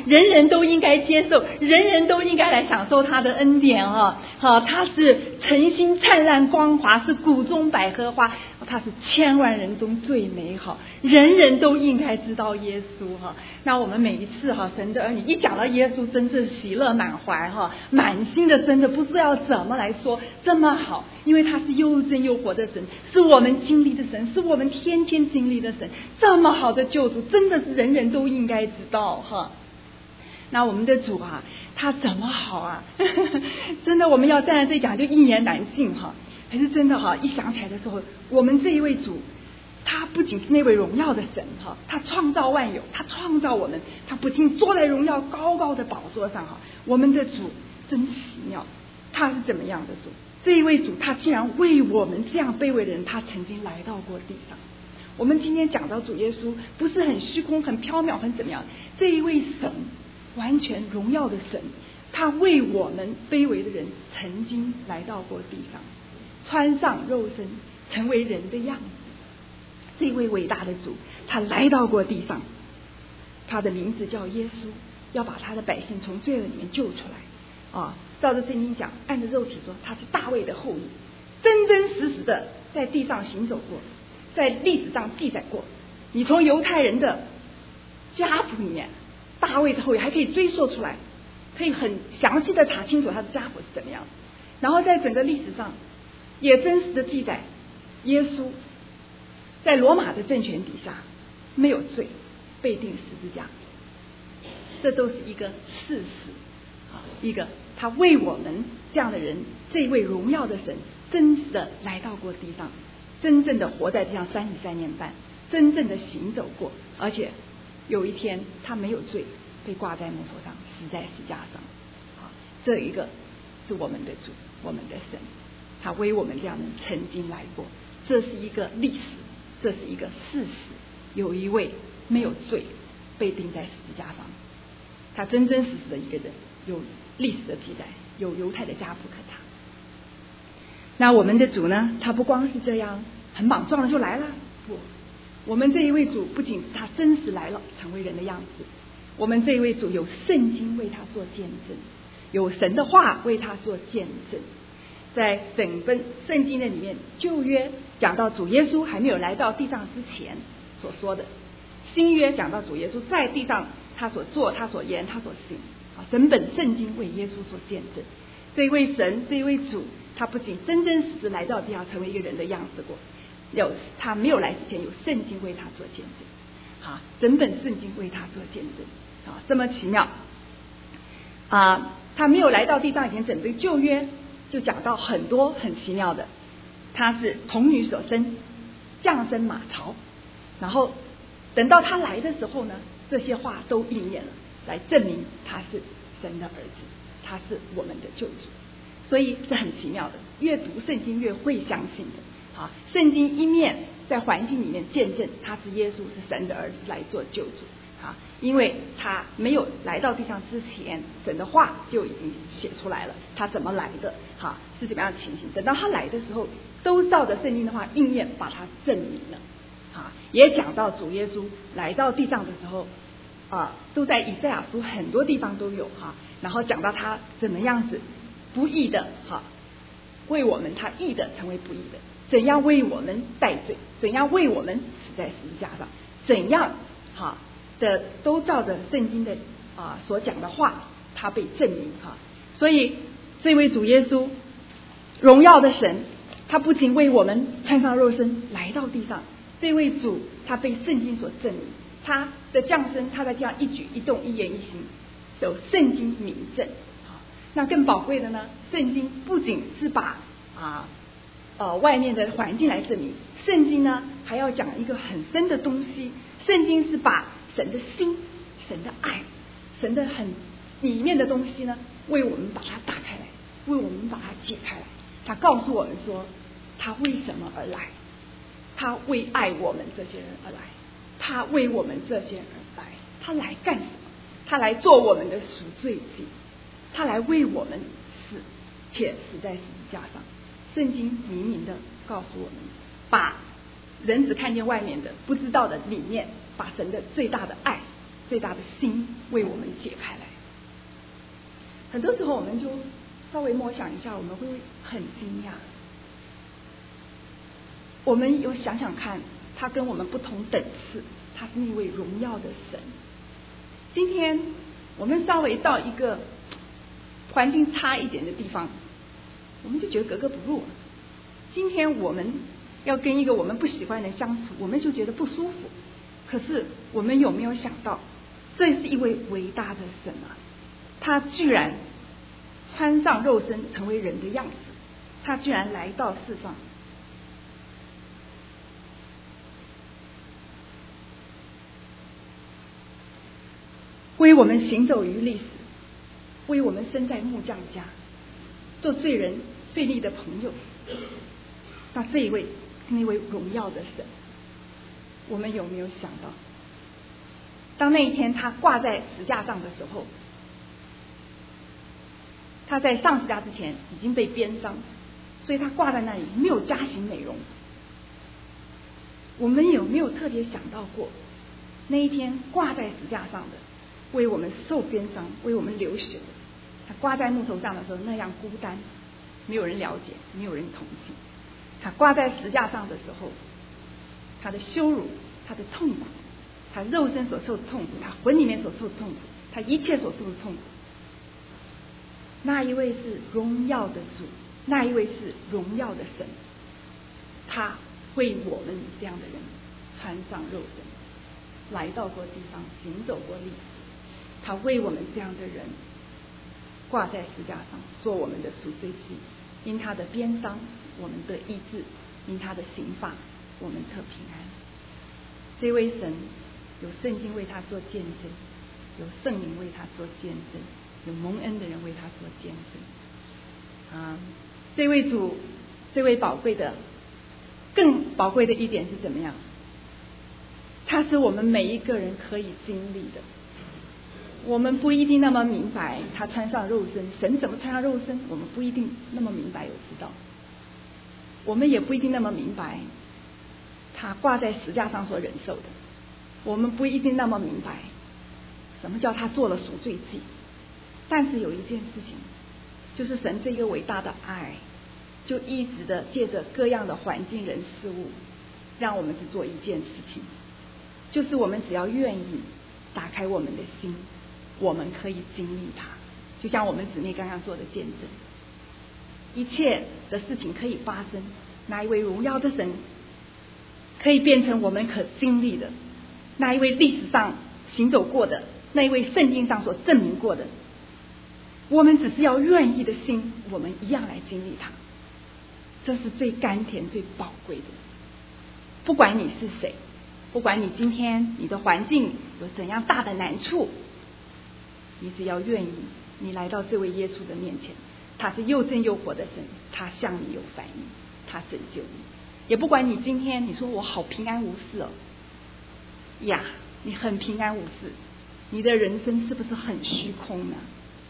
都应该接受，人人都应该来享受他的恩典他是晨星灿烂光华，是谷中百合花，他是千万人中最美好，人人都应该知道耶稣那我们每一次神的儿女一讲到耶稣，真是喜乐满怀满心的真的不知道怎么来说这么好，因为他是又真又活的神，是我们经历的神，是我们天天经历的神，这么好的救主真的是人人都应该知道那我们的主他怎么好真的我们要站在这里讲就一言难尽还是真的一想起来的时候，我们这一位主他不仅是那位荣耀的神他创造万有，他创造我们，他不仅坐在荣耀高高的宝座上我们的主真奇妙，他是怎么样的主？这一位主他竟然为我们这样卑微的人，他曾经来到过地上。我们今天讲到主耶稣不是很虚空很缥缈很怎么样，这一位神完全荣耀的神，他为我们卑微的人曾经来到过地上，穿上肉身成为人的样子。这位伟大的主他来到过地上，他的名字叫耶稣，要把他的百姓从罪恶里面救出来照着圣经讲，按着肉体说他是大卫的后裔，真真实实的在地上行走过，在历史上记载过。你从犹太人的家谱里面，大卫的后裔还可以追溯出来，可以很详细的查清楚他的家谱是怎么样。然后在整个历史上也真实的记载，耶稣在罗马的政权底下没有罪，被钉十字架，这都是一个事实一个他为我们这样的人，这位荣耀的神真实的来到过地上，真正的活在地上33年半，真正的行走过，而且有一天他没有罪，被挂在木头上，死在十字架上这一个是我们的主，我们的神，他为我们这样的人曾经来过，这是一个历史，这是一个事实。有一位没有罪被钉在十字架上，他真真实实的一个人，有历史的记载，有犹太的家谱可查。那我们的主呢，他不光是这样很莽撞的就来了，不，我们这一位主不仅是他真实来了成为人的样子，我们这一位主有圣经为他做见证，有神的话为他做见证。在整本圣经的里面，旧约讲到主耶稣还没有来到地上之前所说的，新约讲到主耶稣在地上他所做他所言他所行整本圣经为耶稣做见证。这一位神，这一位主，他不仅真真实实来到地上成为一个人的样子过，他没有来之前有圣经为他做见证整本圣经为他做见证这么奇妙他没有来到地上以前，整个旧约就讲到很多很奇妙的，他是童女所生，降生马槽，然后等到他来的时候呢，这些话都应验了，来证明他是神的儿子，他是我们的救主。所以是很奇妙的，越读圣经越会相信的圣经一面在环境里面见证他是耶稣是神的儿子来做救主因为他没有来到地上之前，神的话就已经写出来了，他怎么来的是怎么样的情形，等到他来的时候都照着圣经的话应验，把它证明了也讲到主耶稣来到地上的时候都在以赛亚书很多地方都有然后讲到他怎么样子不义的为我们他义的成为不义的，怎样为我们代罪，怎样为我们死在十字架上，怎样的都照着圣经的所讲的话他被证明所以这位主耶稣荣耀的神，他不仅为我们穿上肉身来到地上，这位主他被圣经所证明，他的降生，他在地上一举一动一言一行有圣经明证那更宝贵的呢，圣经不仅是把外面的环境来证明，圣经呢还要讲一个很深的东西，圣经是把神的心、神的爱、神的很里面的东西呢，为我们把它打开来，为我们把它解开来。他告诉我们说，他为什么而来？他为爱我们这些人而来，他为我们这些人而来。他来干什么？他来做我们的赎罪祭，他来为我们死，且死在十字架上。圣经明明的告诉我们，把人只看见外面的不知道的里面，把神的最大的爱、最大的心为我们解开来。 很多时候我们就稍微默想一下，我们会很惊讶。我们有想想看，他跟我们不同等次，他是那位荣耀的神。今天我们稍微到一个环境差一点的地方，我们就觉得格格不入。今天我们要跟一个我们不喜欢的人相处，我们就觉得不舒服。可是我们有没有想到，这是一位伟大的神啊！他居然穿上肉身成为人的样子，他居然来到世上，为我们行走于历史，为我们生在木匠家，做罪人税吏的朋友。那这一位是那位荣耀的神，我们有没有想到，当那一天他挂在石架上的时候，他在上十架之前已经被鞭伤，所以他挂在那里没有加刑美容。我们有没有特别想到过，那一天挂在石架上的，为我们受鞭伤，为我们流血的，他挂在木头上的时候那样孤单，没有人了解，没有人同情。他挂在石架上的时候，他的羞辱，他的痛苦，他肉身所受的痛苦，他魂里面所受的痛苦，他一切所受的痛苦。那一位是荣耀的主，那一位是荣耀的神，他为我们这样的人穿上肉身，来到过地上，行走过历史。他为我们这样的人挂在石架上，做我们的赎罪祭。因他的鞭伤，我们得医治；因他的刑罚，我们特平安。这位神有圣经为他做见证，有圣灵为他做见证，有蒙恩的人为他做见证。这位主，这位宝贵的，更宝贵的一点是怎么样？他是我们每一个人可以经历的。我们不一定那么明白他穿上肉身，神怎么穿上肉身，我们不一定那么明白有知道。我们也不一定那么明白他挂在石架上所忍受的，我们不一定那么明白什么叫他做了赎罪祭。但是有一件事情，就是神这个伟大的爱，就一直的借着各样的环境人事物，让我们只做一件事情，就是我们只要愿意打开我们的心，我们可以经历它。就像我们姊妹刚刚做的见证，一切的事情可以发生，那一位荣耀的神可以变成我们可经历的，那一位历史上行走过的，那一位圣经上所证明过的，我们只是要愿意的心，我们一样来经历它。这是最甘甜最宝贵的。不管你是谁，不管你今天你的环境有怎样大的难处，你只要愿意，你来到这位耶稣的面前，他是又真又活的神，他向你有反应，他拯救你。也不管你今天你说我好平安无事哦，呀，你很平安无事，你的人生是不是很虚空呢？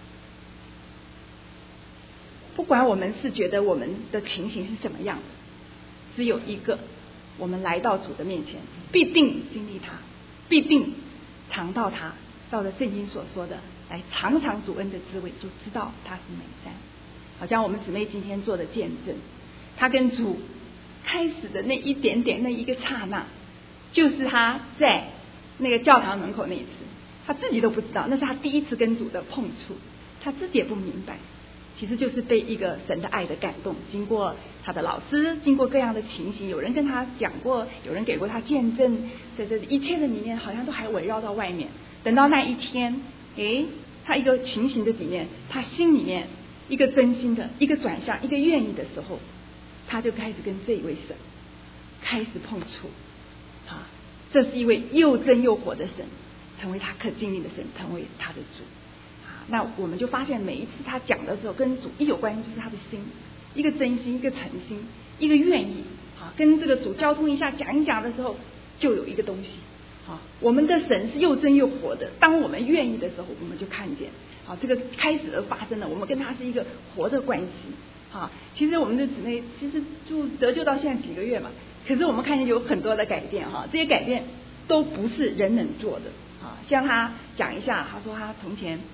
不管我们是觉得我们的情形是怎么样的，只有一个，我们来到主的面前，必定经历他，必定尝到他，照着圣经所说的来尝尝主恩的滋味，就知道他是美善。好像我们姊妹今天做的见证，他跟主开始的那一点点，那一个刹那，就是他在那个教堂门口那一次，他自己都不知道，那是他第一次跟主的碰触，他自己也不明白，其实就是被一个神的爱的感动，经过他的老师，经过各样的情形，有人跟他讲过，有人给过他见证，在这一切的里面好像都还围绕到外面。等到那一天，他一个情形的里面，他心里面一个真心的一个转向，一个愿意的时候，他就开始跟这一位神开始碰触。这是一位又真又活的神，成为他可经历的神，成为他的主。那我们就发现每一次他讲的时候，跟主一有关系，就是他的心，一个真心，一个诚心，一个愿意，跟这个主交通一下，讲一讲的时候，就有一个东西。我们的神是又真又活的，当我们愿意的时候，我们就看见，这个开始而发生了，我们跟他是一个活的关系。其实我们的姊妹其实就得救到现在几个月嘛，可是我们看见有很多的改变，这些改变都不是人能做的。像他讲一下，他说他从前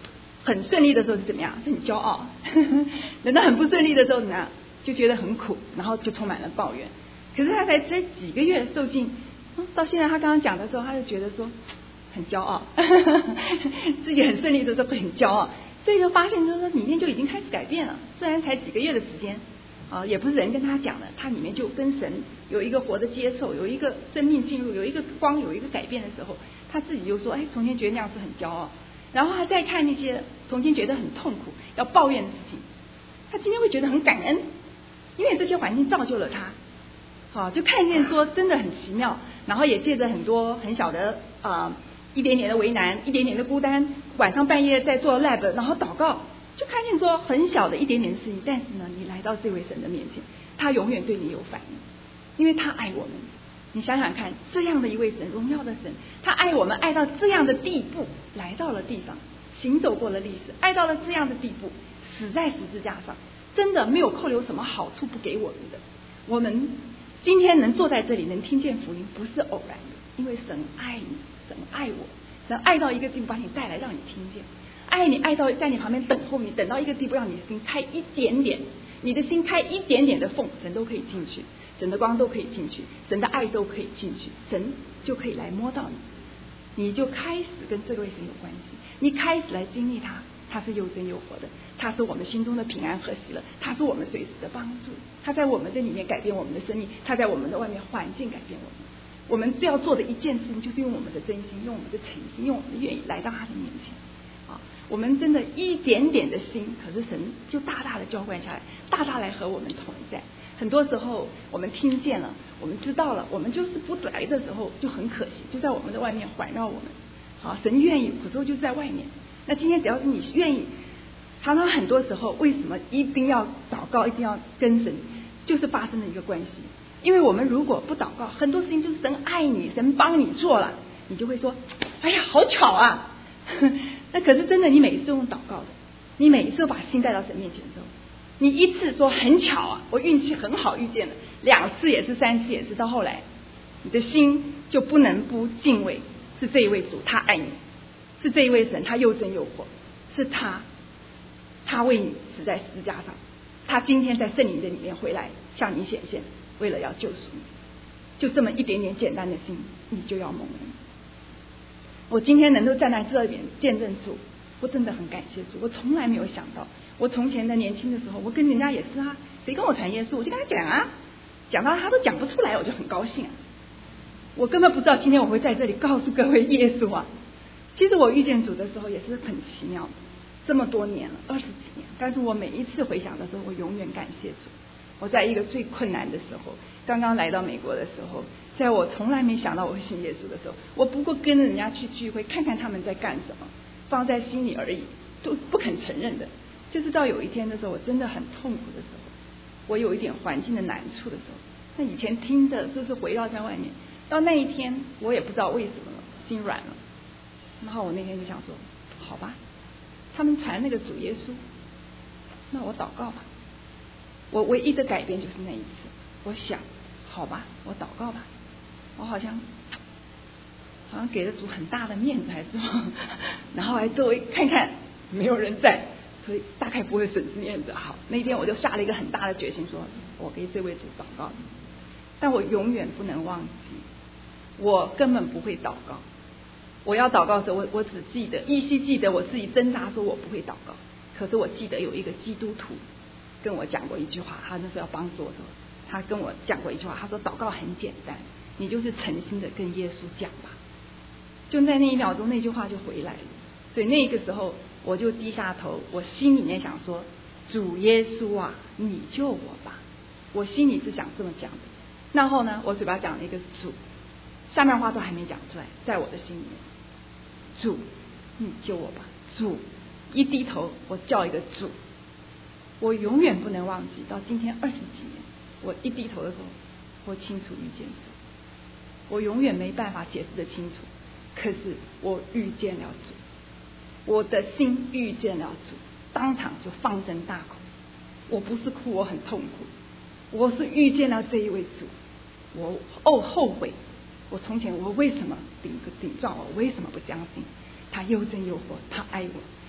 很顺利的时候是怎么样？是很骄傲。等到很不顺利的时候怎么样？就觉得很苦，然后就充满了抱怨。可是他才这几个月受尽，到现在他刚刚讲的时候，他就觉得说很骄傲，自己很顺利的时候会很骄傲，所以就发现就是说里面就已经开始改变了。虽然才几个月的时间也不是人跟他讲的，他里面就跟神有一个活的接受，有一个生命进入，有一个光，有一个改变的时候，他自己就说从前觉得那样是很骄傲，然后他再看那些从前觉得很痛苦要抱怨的事情，他今天会觉得很感恩，因为这些环境造就了他，就看见说真的很奇妙，然后也借着很多很小的一点点的为难，一点点的孤单，晚上半夜在做 lab， 然后祷告，就看见说很小的一点点的事情，但是呢，你来到这位神的面前，他永远对你有反应，因为他爱我们。你想想看，这样的一位神，荣耀的神，他爱我们爱到这样的地步，来到了地上，行走过了历史，爱到了这样的地步，死在十字架上，真的没有扣留什么好处不给我们的。我们今天能坐在这里，能听见福音，不是偶然的，因为神爱你，神爱我，神爱到一个地步把你带来，让你听见，爱你爱到在你旁边等候你，等到一个地步，让你的心开一点点，你的心开一点点的缝，神都可以进去，神的光都可以进去，神的爱都可以进去，神就可以来摸到你，你就开始跟这位神有关系，你开始来经历他，他是又真又活的，他是我们心中的平安和喜乐，他是我们随时的帮助，他在我们这里面改变我们的生命，他在我们的外面环境改变我们。我们最要做的一件事情，就是用我们的真心，用我们的诚心，用我们的愿意来到他的面前。我们真的一点点的心，可是神就大大的浇灌下来，大大来和我们同在。很多时候我们听见了，我们知道了，我们就是不来的时候就很可惜，就在我们的外面环绕我们。神愿意，有时候就在外面。那今天只要是你愿意，常常很多时候为什么一定要祷告，一定要跟神，就是发生了一个关系。因为我们如果不祷告，很多事情就是神爱你，神帮你做了，你就会说哎呀好巧啊。那可是真的，你每一次用祷告的，你每一次把心带到神面前的时候，你一次说很巧啊，我运气很好遇见了，2次也是，3次也是，到后来你的心就不能不敬畏，是这一位主他爱你，是这一位神他又真又活，是他为你死在十字架上，他今天在圣灵的里面回来向你显现，为了要救赎你，就这么一点点简单的心，你就要蒙恩。我今天能够站在这边见证主，我真的很感谢主。我从来没有想到，我从前的年轻的时候，我跟人家也是谁跟我传耶稣，我就跟他讲讲到他都讲不出来，我就很高兴我根本不知道今天我会在这里告诉各位耶稣其实我遇见主的时候也是很奇妙的，这么多年了，20几年，但是我每一次回想的时候，我永远感谢主。我在一个最困难的时候，刚刚来到美国的时候，在我从来没想到我会信耶稣的时候，我不过跟人家去聚会，看看他们在干什么，放在心里而已，都不肯承认的。就是到有一天的时候，我真的很痛苦的时候，我有一点环境的难处的时候，那以前听的就是围绕在外面，到那一天我也不知道为什么心软了，然后我那天就想说好吧，他们传那个主耶稣，那我祷告吧。我唯一的改变就是那一次，我想好吧，我祷告吧，我好像给了主很大的面子还是什么，然后还周围看看没有人在，所以大概不会损失面子。好，那一天我就下了一个很大的决心，说我给这位主祷告，但我永远不能忘记，我根本不会祷告。我要祷告的时候，我只记得依稀记得我自己挣扎说我不会祷告，可是我记得有一个基督徒跟我讲过一句话，他那时候要帮助我的时候，他跟我讲过一句话，他说祷告很简单，你就是诚心的跟耶稣讲吧。就在那1秒钟，那句话就回来了。所以那个时候我就低下头，我心里面想说，主耶稣啊，你救我吧。我心里是想这么讲的。然后呢，我嘴巴讲了一个主，下面话都还没讲出来，在我的心里面，主你救我吧。主一低头，我叫一个主。我永远不能忘记，到今天20几年，我一低头的时候，我清楚遇见主。我永远没办法解释得清楚，可是我遇见了主，我的心遇见了主，当场就放声大哭。我不是哭我很痛苦，我是遇见了这一位主。我后悔，我从前我为什么顶撞我为什么不相信他又真又活，他爱我，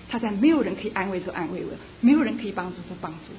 他在没有人可以安慰说安慰我，没有人可以帮助说帮助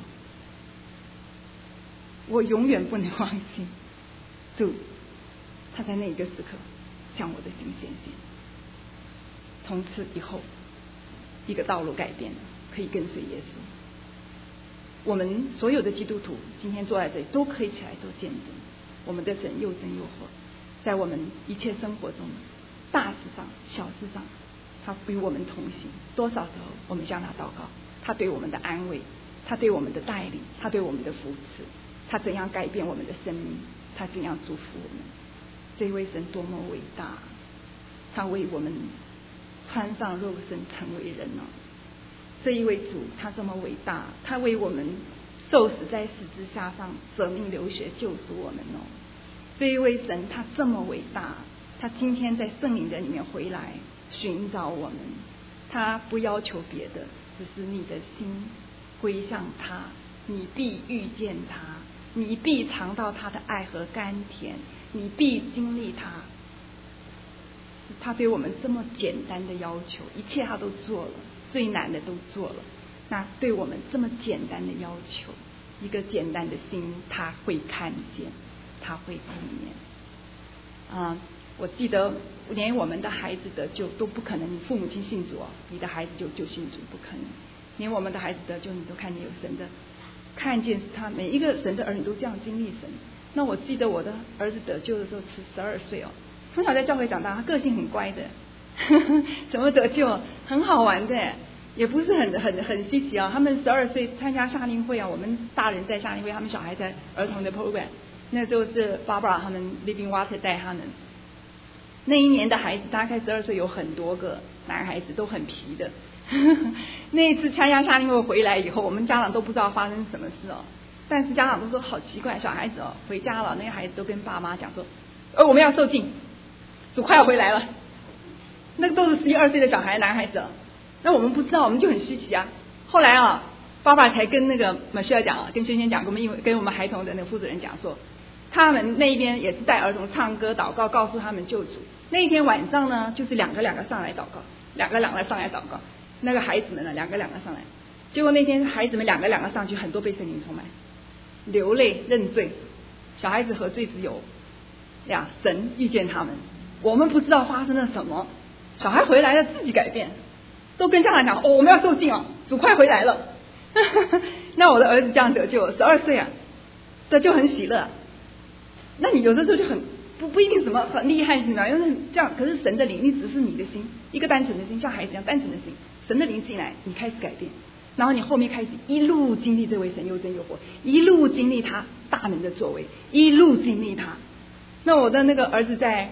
我。我永远不能忘记主，他在那一个时刻向我的心显现。从此以后，一个道路改变了，可以跟随耶稣。我们所有的基督徒今天坐在这里，都可以起来做见证。我们的神又真又活，在我们一切生活中，大事上、小事上，他与我们同行。多少时候我们向他祷告，他对我们的安慰，他对我们的带领，他对我们的扶持，他怎样改变我们的生命，他怎样祝福我们。这位神多么伟大，他为我们穿上肉身成为人哦。这一位主他这么伟大，他为我们受死在十字架上，舍命流血救赎我们哦。这一位神他这么伟大，他今天在圣灵的里面回来寻找我们，他不要求别的，只是你的心归向他，你必遇见他，你必尝到他的爱和甘甜，你必经历他。他对我们这么简单的要求，一切他都做了，最难的都做了。那对我们这么简单的要求，一个简单的心，他会看见，他会顾念。我记得连我们的孩子得救都不可能，你父母亲信主哦，你的孩子就信主不可能。连我们的孩子得救，你都看见有神的看见，他每一个神的儿女都这样经历神。那我记得我的儿子得救的时候是12岁哦，从小在教会长大，他个性很乖的，怎么得救？很好玩的，也不是很稀奇啊。他们12岁参加夏令会啊，我们大人在夏令会，他们小孩在儿童的 program。那时候是 Barbara 他们 Living Water 带他们。那一年的孩子大概12岁，有很多个男孩子都很皮的。那一次参加夏令会回来以后，我们家长都不知道发生什么事哦。但是家长都说好奇怪，小孩子哦回家了，那个孩子都跟爸妈讲说，我们要受浸，主快要回来了。那个都是11、12岁的小孩，男孩子哦。那我们不知道，我们就很稀奇啊。后来啊，爸爸才跟那个Michelle讲啊，跟萱萱讲，跟我们孩童的那个负责人讲说，他们那一边也是带儿童唱歌祷告，告诉他们救主。那一天晚上呢，就是两个上来祷告，两个上来祷告。那个孩子们呢，两个上来。结果那天孩子们两个上去，很多被圣灵充满，流泪认罪。小孩子何罪之有呀？神遇见他们，我们不知道发生了什么。小孩回来了，自己改变，都跟家长讲，我们要受浸哦，主快回来了。那我的儿子这样得救，12岁啊，得救很喜乐。那你有的时候就很不一定什么很厉害是吗？因为这样，可是神的灵，你只是你的心，一个单纯的心，像孩子一样单纯的心，神的灵进来，你开始改变，然后你后面开始一路经历这位神又真又活，一路经历他大能的作为，一路经历他。那我的那个儿子在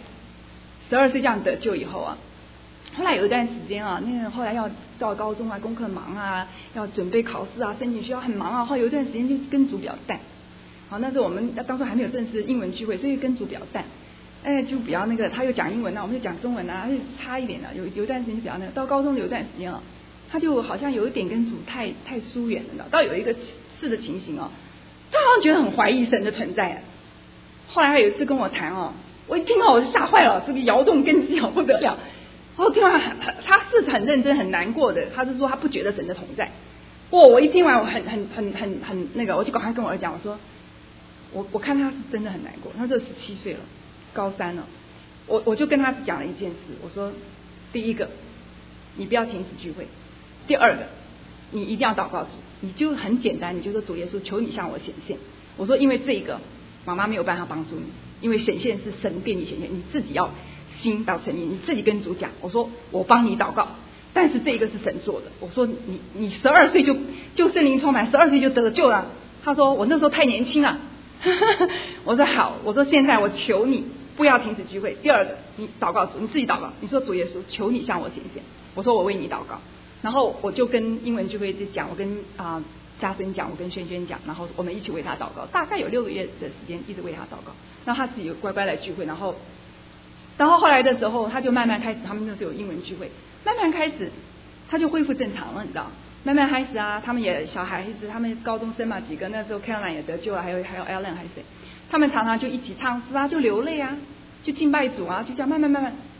12岁这样得救以后啊，后来有一段时间啊，那个后来要到高中啊，功课忙啊，要准备考试啊，申请学校很忙啊，后来有一段时间就跟主比较淡。好，那时候我们当初还没有正式英文聚会，所以跟主比较淡，就比较那个，他又讲英文啊，我们就讲中文啊，他就差一点的，有一段时间就比较那个。到高中有一段时间啊，他就好像有一点跟主太疏远了，到有一个次的情形哦，他好像觉得很怀疑神的存在。后来他有一次跟我谈哦，我一听到我就吓坏了，这个摇动根基好不得了。我听完他是很认真很难过的，他是说他不觉得神的同在。我一听完我很那个，我就赶快跟我儿子讲，我说我看他是真的很难过，他这17岁了，高3了。我就跟他讲了一件事，我说第一个，你不要停止聚会；第二个，你一定要祷告主，你就很简单，你就说主耶稣，求你向我显现。我说因为这个妈妈没有办法帮助你，因为显现是神对你显现，你自己要心到神面，你自己跟主讲。我说我帮你祷告，但是这个是神做的。我说你12岁就圣灵充满，12岁就得救了。他说我那时候太年轻了。我说好，我说现在我求你不要停止聚会。第二个，你祷告主，你自己祷告，你说主耶稣，求你向我显现。我说我为你祷告，然后我就跟英文聚会就讲，我跟嘉森讲，我跟萱萱讲，然后我们一起为他祷告，大概有6个月的时间一直为他祷告，然后他自己乖乖来聚会，然后后来的时候他就慢慢开始，他们那时候有英文聚会，慢慢开始他就恢复正常了，你知道，慢慢开始啊，他们也小孩子，他们高中生嘛，几个那时候 Caroline 也得救了，还有 Alan 还是谁，他们常常就一起唱诗啊，就流泪啊，就敬拜主啊，就这样慢慢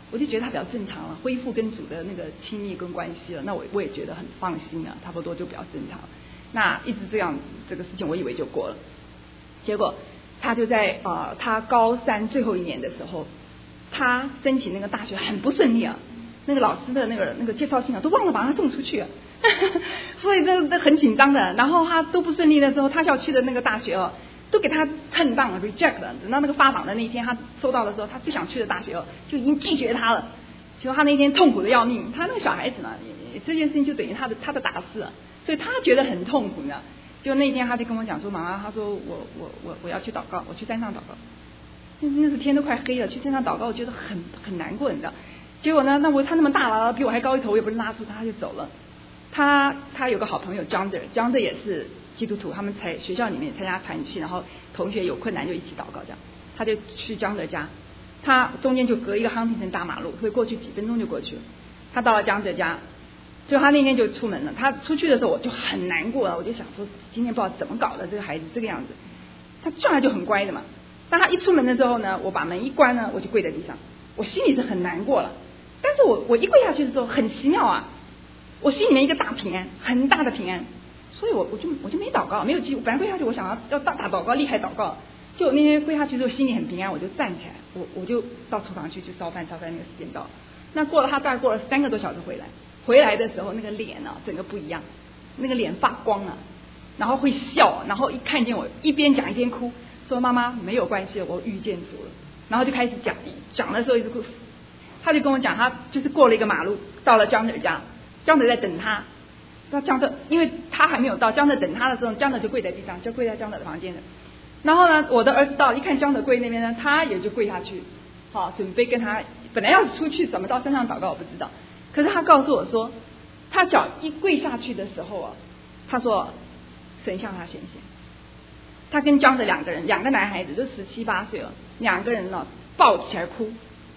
我就觉得他比较正常了，恢复跟主的那个亲密跟关系了。那我也觉得很放心了，差不多就比较正常。那一直这样，这个事情我以为就过了。结果他就在他高3最后一年的时候，他申请那个大学很不顺利啊，那个老师的那个介绍信啊都忘了把他送出去了，所以这很紧张的。然后他都不顺利的时候，他要去的那个大学哦，都给他turn down 了 reject 了。等到那个发榜的那一天，他收到的时候，他最想去的大学哦就已经拒绝他了。结果他那天痛苦的要命，他那个小孩子呢，这件事情就等于他的打死了，所以他觉得很痛苦呢。就那天他就跟我讲说，妈妈，他说我要去祷告，我去山上祷告。那时天都快黑了，去山上祷告，我觉得很难过，你知道。结果呢，他那么大了，比我还高一头，我也不能拉住他，就走了。他有个好朋友 John 也是基督徒，他们在学校里面参加团契，然后同学有困难就一起祷告这样。他就去 John 家，他中间就隔一个亨廷顿大马路，会过去几分钟就过去了。他到了 John 家。就他那天就出门了，他出去的时候我就很难过了，我就想说今天不知道怎么搞的，这个孩子这个样子。他上来就很乖的嘛，当他一出门的时候呢，我把门一关呢，我就跪在地上，我心里是很难过了。但是我一跪下去的时候很奇妙啊，我心里面一个大平安，很大的平安，所以我就没祷告，没有记。本来跪下去我想要大祷告，厉害祷告，就那天跪下去之后心里很平安，我就站起来，我就到厨房去烧饭，那个时间到了。那他大概过了3个多小时回来的时候，那个脸啊，整个不一样，那个脸发光啊，然后会笑，然后一看见我一边讲一边哭，说妈妈没有关系，我遇见主了，然后就开始讲的时候一直哭。他就跟我讲，他就是过了一个马路，到了江德家，江德在等他，那江德因为他还没有到，江德等他的时候，江德就跪在地上，就跪在江德的房间的。然后呢，我的儿子到一看江德跪那边呢，他也就跪下去，好准备跟他，本来要出去怎么到山上祷告我不知道。可是他告诉我说，他脚一跪下去的时候啊，他说神向他显现。他跟John的2个人，2个男孩子都17、18岁了，2个人呢抱起来哭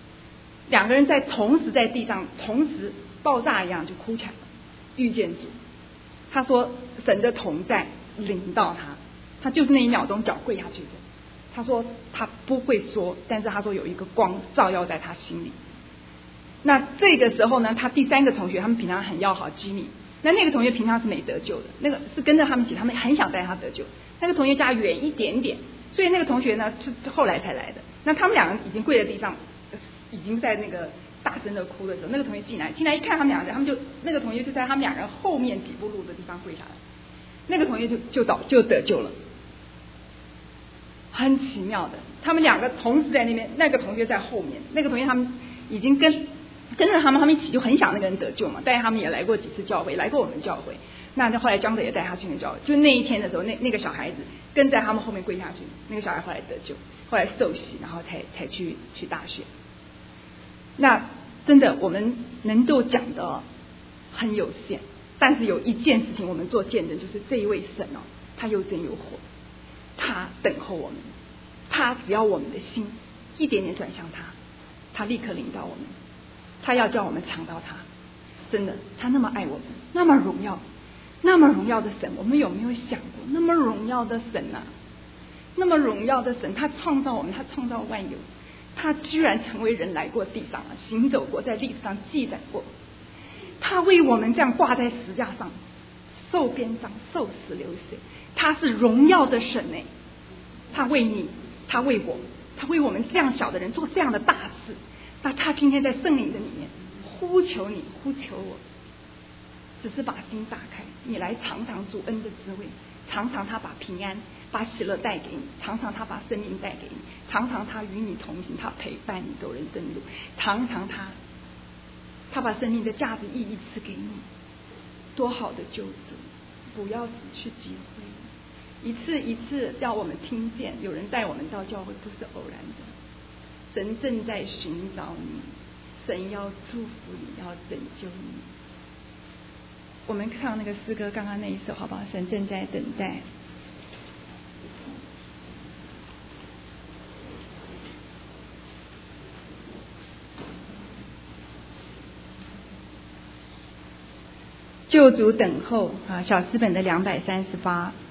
，2个人同时在地上同时爆炸一样就哭起来了，遇见主。他说神的同在临到他就是那一秒钟脚跪下去的时候，他说他不会说，但是他说有一个光照耀在他心里。那这个时候呢，他第3个同学他们平常很要好，Jimmy，那个同学平常是没得救的，那个是跟着他们一起，他们很想带他得救。那个同学家远一点点，所以那个同学呢是后来才来的。那他们2个已经跪在地上，已经在那个大声的哭的时候，那个同学进来一看他们2个，那个同学就在他们2人后面几步路的地方跪下来，那个同学就得救了。很奇妙的，他们2个同时在那边，那个同学在后面，那个同学他们已经跟着他们一起就很想那个人得救嘛，带他们也来过几次教会，来过我们教会。那后来江德也带他去那教会，就那一天的时候，那个小孩子跟在他们后面跪下去，那个小孩后来得救，后来受洗，然后才去大学。那真的我们能够讲的很有限，但是有一件事情我们做见证，就是这一位神哦，他又真又活，他等候我们，他只要我们的心一点点转向他立刻领导我们，他要叫我们尝到他。真的，他那么爱我们，那么荣耀的神，我们有没有想过，那么荣耀的神啊，那么荣耀的神，他创造我们，他创造万有，他居然成为人来过地上了，行走过，在历史上记载过，他为我们这样挂在石架上，受鞭伤，受死流血，他是荣耀的神哎，他为你，他为我，他为我们这样小的人做这样的大事。那他今天在圣灵的里面呼求你，呼求我，只是把心打开，你来尝尝主恩的滋味，尝尝他把平安把喜乐带给你，尝尝他把生命带给你，尝尝他与你同行，他陪伴你走人生路，尝尝他把生命的价值意义赐给你，多好的救主，不要死去机会，一次一次让我们听见有人带我们到教会不是偶然的，神正在寻找你，神要祝福你，要拯救你。我们唱那个诗歌，刚刚那一首好不好？神正在等待。救主等候啊，小诗本的238。